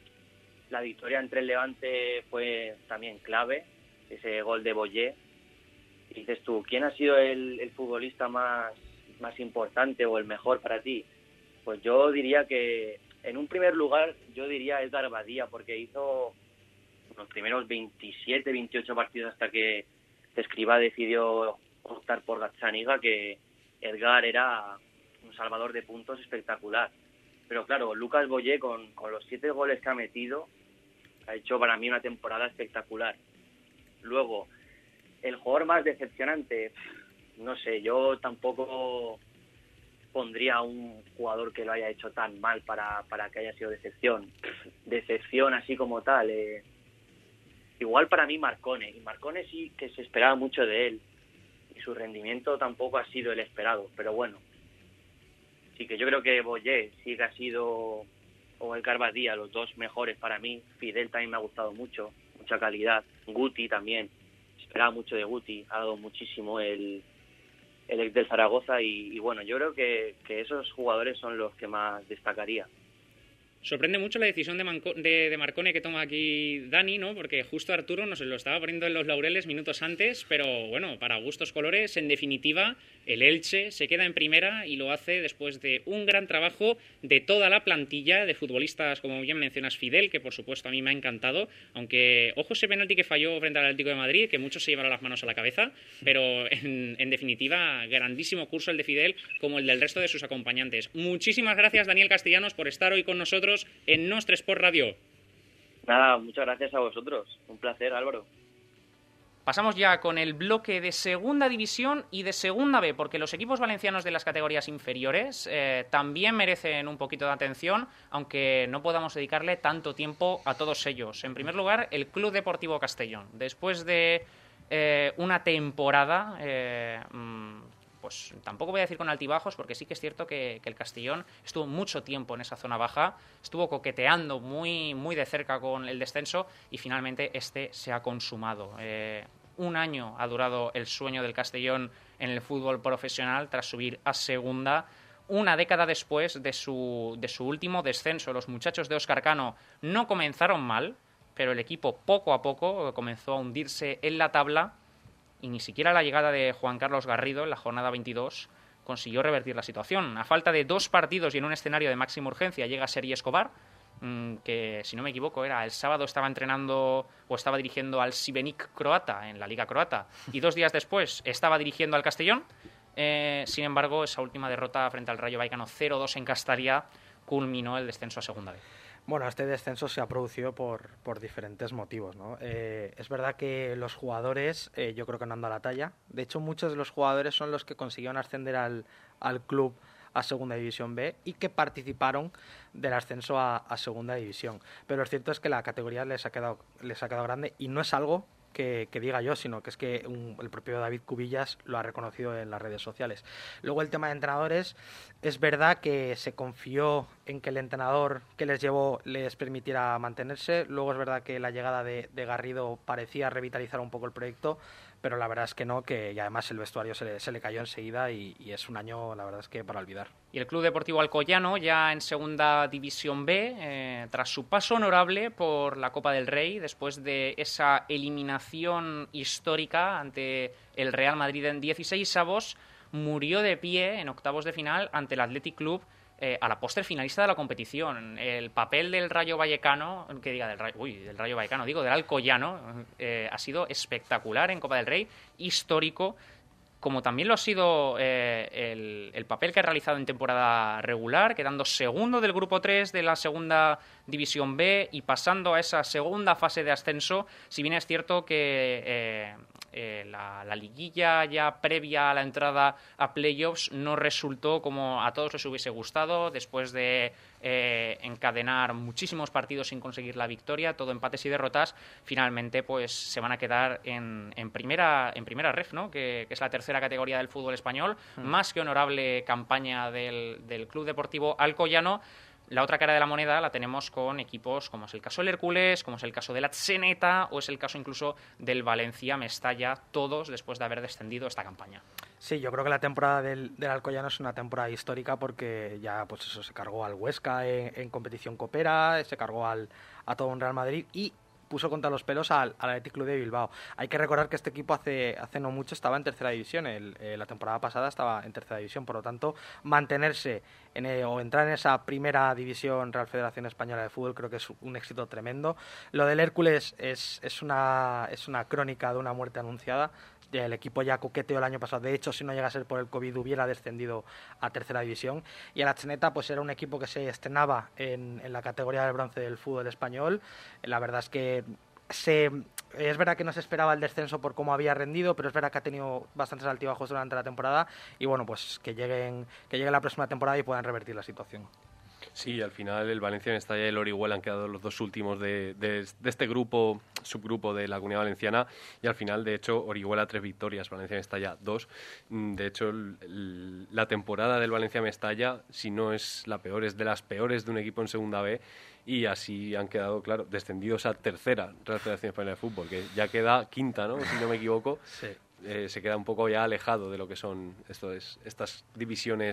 la victoria entre el Levante fue también clave, ese gol de Boyé. Y dices tú, ¿quién ha sido el futbolista más importante o el mejor para ti? Pues yo diría que, en un primer lugar, yo diría Edgar Badía, porque hizo los primeros 27, 28 partidos hasta que Escribá decidió optar por Gazzaniga, que Edgar era un salvador de puntos espectacular. Pero claro, Lucas Boyé, con los 7 goles que ha metido, ha hecho para mí una temporada espectacular. Luego, el jugador más decepcionante, no sé, yo tampoco pondría a un jugador que lo haya hecho tan mal para que haya sido decepción así como tal. Igual para mí Marcone, y Marcone sí que se esperaba mucho de él y su rendimiento tampoco ha sido el esperado, pero bueno, sí que yo creo que Boyé sí que ha sido, o el Badía, los dos mejores para mí. Fidel también me ha gustado mucho, mucha calidad. Guti también, esperaba mucho de Guti, ha dado muchísimo el ex del Zaragoza y bueno, yo creo que esos jugadores son los que más destacaría. Sorprende mucho la decisión de Marcone que toma aquí Dani, ¿no? Porque justo Arturo nos lo estaba poniendo en los laureles minutos antes, pero bueno, para gustos colores, en definitiva, el Elche se queda en primera y lo hace después de un gran trabajo de toda la plantilla de futbolistas, como bien mencionas, Fidel, que por supuesto a mí me ha encantado, aunque ojo ese penalti que falló frente al Atlético de Madrid, que muchos se llevaron las manos a la cabeza, pero en definitiva, grandísimo curso el de Fidel, como el del resto de sus acompañantes. Muchísimas gracias, Daniel Castellanos, por estar hoy con nosotros en Nostre Sport Radio. Nada, muchas gracias a vosotros. Un placer, Álvaro. Pasamos ya con el bloque de Segunda División y de Segunda B, porque los equipos valencianos de las categorías inferiores también merecen un poquito de atención, aunque no podamos dedicarle tanto tiempo a todos ellos. En primer lugar, el Club Deportivo Castellón. Después de una temporada... pues tampoco voy a decir con altibajos, porque sí que es cierto que el Castellón estuvo mucho tiempo en esa zona baja, estuvo coqueteando muy, muy de cerca con el descenso y finalmente este se ha consumado. Un año ha durado el sueño del Castellón en el fútbol profesional tras subir a segunda. Una década después de su último descenso, los muchachos de Óscar Cano no comenzaron mal, pero el equipo poco a poco comenzó a hundirse en la tabla. Y ni siquiera la llegada de Juan Carlos Garrido en la jornada 22 consiguió revertir la situación. A falta de 2 partidos y en un escenario de máxima urgencia llega Sergi Escobar, que si no me equivoco era el sábado estaba entrenando o estaba dirigiendo al Šibenik croata en la Liga Croata y 2 días después estaba dirigiendo al Castellón. Sin embargo, esa última derrota frente al Rayo Vallecano 0-2 en Castalia culminó el descenso a Segunda B. Bueno, este descenso se ha producido por diferentes motivos, ¿no? Es verdad que los jugadores yo creo que no han dado la talla. De hecho, muchos de los jugadores son los que consiguieron ascender al club a Segunda División B y que participaron del ascenso a Segunda División. Pero lo cierto es que la categoría les ha quedado grande y no es algo que diga yo, sino que es que el propio David Cubillas lo ha reconocido en las redes sociales. Luego el tema de entrenadores, es verdad que se confió en que el entrenador que les llevó les permitiera mantenerse, luego es verdad que la llegada de Garrido parecía revitalizar un poco el proyecto, pero la verdad es que no, y además el vestuario se le cayó enseguida y es un año, la verdad es que para olvidar. Y el Club Deportivo Alcoyano, ya en Segunda División B, tras su paso honorable por la Copa del Rey, después de esa eliminación histórica ante el Real Madrid en 16avos, murió de pie en octavos de final ante el Athletic Club, a la postre finalista de la competición. El papel del Rayo Vallecano, del Rayo Vallecano, del Alcoyano, ha sido espectacular en Copa del Rey, histórico, como también lo ha sido el papel que ha realizado en temporada regular, quedando segundo del grupo 3 de la Segunda División B y pasando a esa segunda fase de ascenso, si bien es cierto que la liguilla ya previa a la entrada a playoffs no resultó como a todos les hubiese gustado, después de encadenar muchísimos partidos sin conseguir la victoria, todo empates y derrotas. Finalmente pues se van a quedar en primera ref, ¿no? que es la tercera categoría del fútbol español. Más que honorable campaña del Club Deportivo Alcoyano. La otra cara de la moneda la tenemos con equipos como es el caso del Hércules, como es el caso del Atzeneta o es el caso incluso del Valencia Mestalla, todos después de haber descendido esta campaña. Sí, yo creo que la temporada del Alcoyano es una temporada histórica porque ya pues eso se cargó al Huesca en competición copera, se cargó a todo un Real Madrid y puso contra los pelos al Athletic Club de Bilbao. Hay que recordar que este equipo hace no mucho estaba en tercera división, la temporada pasada estaba en tercera división, por lo tanto mantenerse o entrar en esa primera división Real Federación Española de Fútbol creo que es un éxito tremendo. Lo del Hércules es una crónica de una muerte anunciada. El equipo ya coqueteó el año pasado, de hecho si no llega a ser por el COVID hubiera descendido a tercera división, y el Atzeneta pues era un equipo que se estrenaba en la categoría del bronce del fútbol español. La verdad es que es verdad que no se esperaba el descenso por cómo había rendido, pero es verdad que ha tenido bastantes altibajos durante la temporada y bueno, pues que llegue la próxima temporada y puedan revertir la situación. Sí, al final el Valencia Mestalla y el Orihuela han quedado los dos últimos de este subgrupo de la Comunidad Valenciana, y al final, de hecho, Orihuela 3 victorias, Valencia Mestalla 2. De hecho, la temporada del Valencia Mestalla, si no es la peor, es de las peores de un equipo en Segunda B, y así han quedado, claro, descendidos a tercera Real Federación Española de Fútbol, que ya queda quinta, ¿no? Si no me equivoco. Sí. Se queda un poco ya alejado de lo que son estas divisiones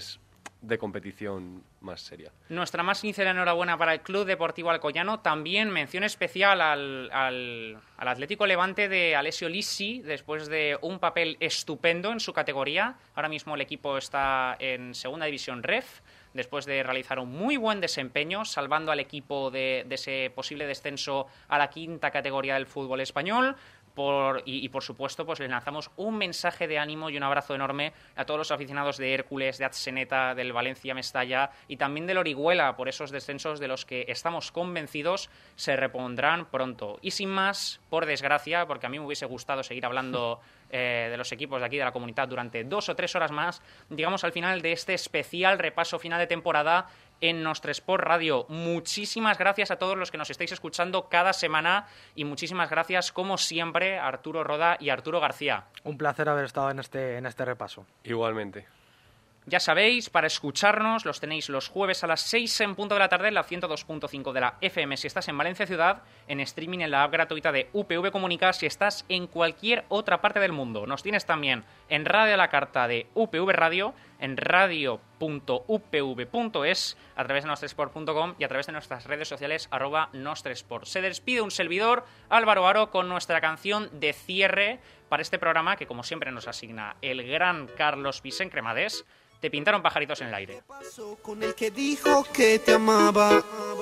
de competición más seria. Nuestra más sincera enhorabuena para el Club Deportivo Alcoyano. También mención especial al Atlético Levante de Alessio Lissi, después de un papel estupendo en su categoría. Ahora mismo el equipo está en Segunda División Ref, después de realizar un muy buen desempeño, salvando al equipo de ese posible descenso a la quinta categoría del fútbol español. Y por supuesto, pues les lanzamos un mensaje de ánimo y un abrazo enorme a todos los aficionados de Hércules, de Atseneta, del Valencia Mestalla y también del Orihuela por esos descensos de los que estamos convencidos se repondrán pronto. Y sin más, por desgracia, porque a mí me hubiese gustado seguir hablando de los equipos de aquí de la comunidad durante 2 o 3 horas más, llegamos al final de este especial repaso final de temporada en Nostre Sport Radio. Muchísimas gracias a todos los que nos estáis escuchando cada semana y muchísimas gracias, como siempre, a Arturo Roda y a Arturo García. Un placer haber estado en este repaso. Igualmente. Ya sabéis, para escucharnos los tenéis los jueves a las 6 en punto de la tarde en la 102.5 de la FM si estás en Valencia Ciudad, en streaming en la app gratuita de UPV Comunicar si estás en cualquier otra parte del mundo. Nos tienes también en Radio a la Carta de UPV Radio, en radio.upv.es, a través de nostresport.com y a través de nuestras redes sociales @nostresport. Se despide un servidor, Álvaro Aro, con nuestra canción de cierre para este programa que, como siempre, nos asigna el gran Carlos Vicent Cremades. Te pintaron pajaritos en el aire. ¿Qué pasó con el que dijo que te amaba?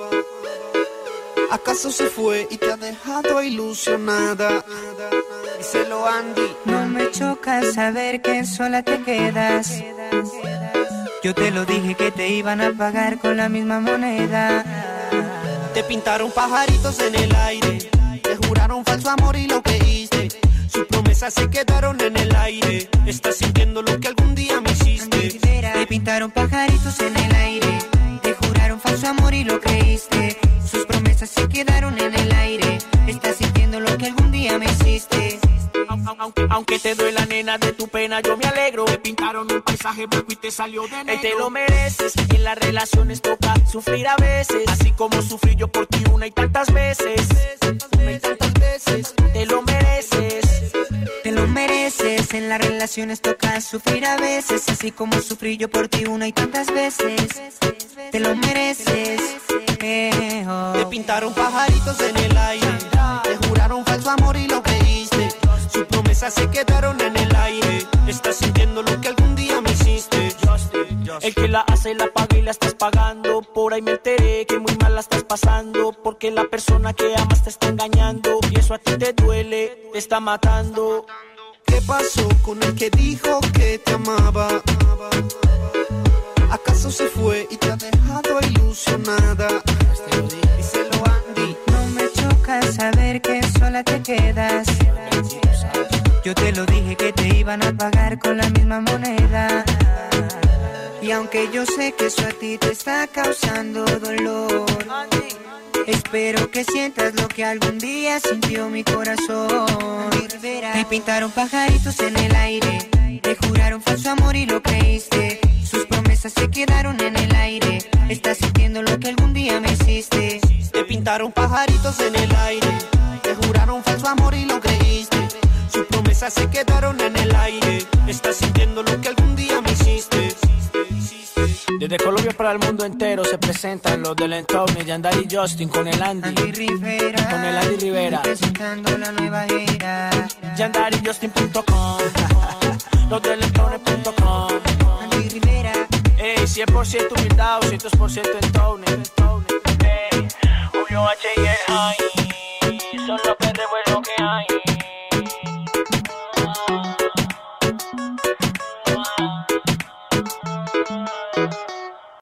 ¿Acaso se fue y te ha dejado ilusionada? Díselo, Andy. No me choca saber que sola te quedas. Yo te lo dije que te iban a pagar con la misma moneda. Te pintaron pajaritos en el aire, te juraron falso amor y lo creíste. Sus promesas se quedaron en el aire. Estás sintiendo lo que algún día me hiciste. Te pintaron pajaritos en el aire, te juraron falso amor y lo creíste. Sus promesas se quedaron en el aire. Estás sintiendo lo que algún día me hiciste. Aunque te duela, nena, de tu pena yo me alegro. Te pintaron un paisaje blanco y te salió de negro. Te lo mereces, en las relaciones toca sufrir a veces. Así como sufrí yo por ti una y tantas veces. Te lo mereces. Te lo mereces, en las relaciones toca sufrir a veces. Así como sufrí yo por ti una y tantas veces. Te lo mereces. Te pintaron pajaritos en el aire, te juraron falso amor y lo creíste. Sus promesas se quedaron en el aire. Estás sintiendo lo que algún día me hiciste. El que la hace la paga y la estás pagando. Por ahí me enteré que muy mal la estás pasando, porque la persona que amas te está engañando. Y eso a ti te duele, te está matando. ¿Qué pasó con el que dijo que te amaba? ¿Acaso se fue y te ha dejado ilusionada? Díselo, Andy. No me choca saber que sola te quedas. Yo te lo dije que te iban a pagar con la misma moneda. Y aunque yo sé que eso a ti te está causando dolor, espero que sientas lo que algún día sintió mi corazón. Te pintaron pajaritos en el aire, te juraron falso amor y lo creíste. Sus promesas se quedaron en el aire. Estás sintiendo lo que algún día me hiciste. Te pintaron pajaritos en el aire, te juraron falso amor y lo creíste. Sus promesas se quedaron en el aire. Estás sintiendo lo que algún día me hiciste. Desde Colombia para el mundo entero se presentan los del Entorno, Yandari y Justin con el Andy Rivera, con el Andy Rivera, presentando la nueva era. YandariJustin.com, los del Entorno.com, Andy Rivera, 100% humildad, 200% Entorno. Julio H y el High son los que revuelven lo que hay.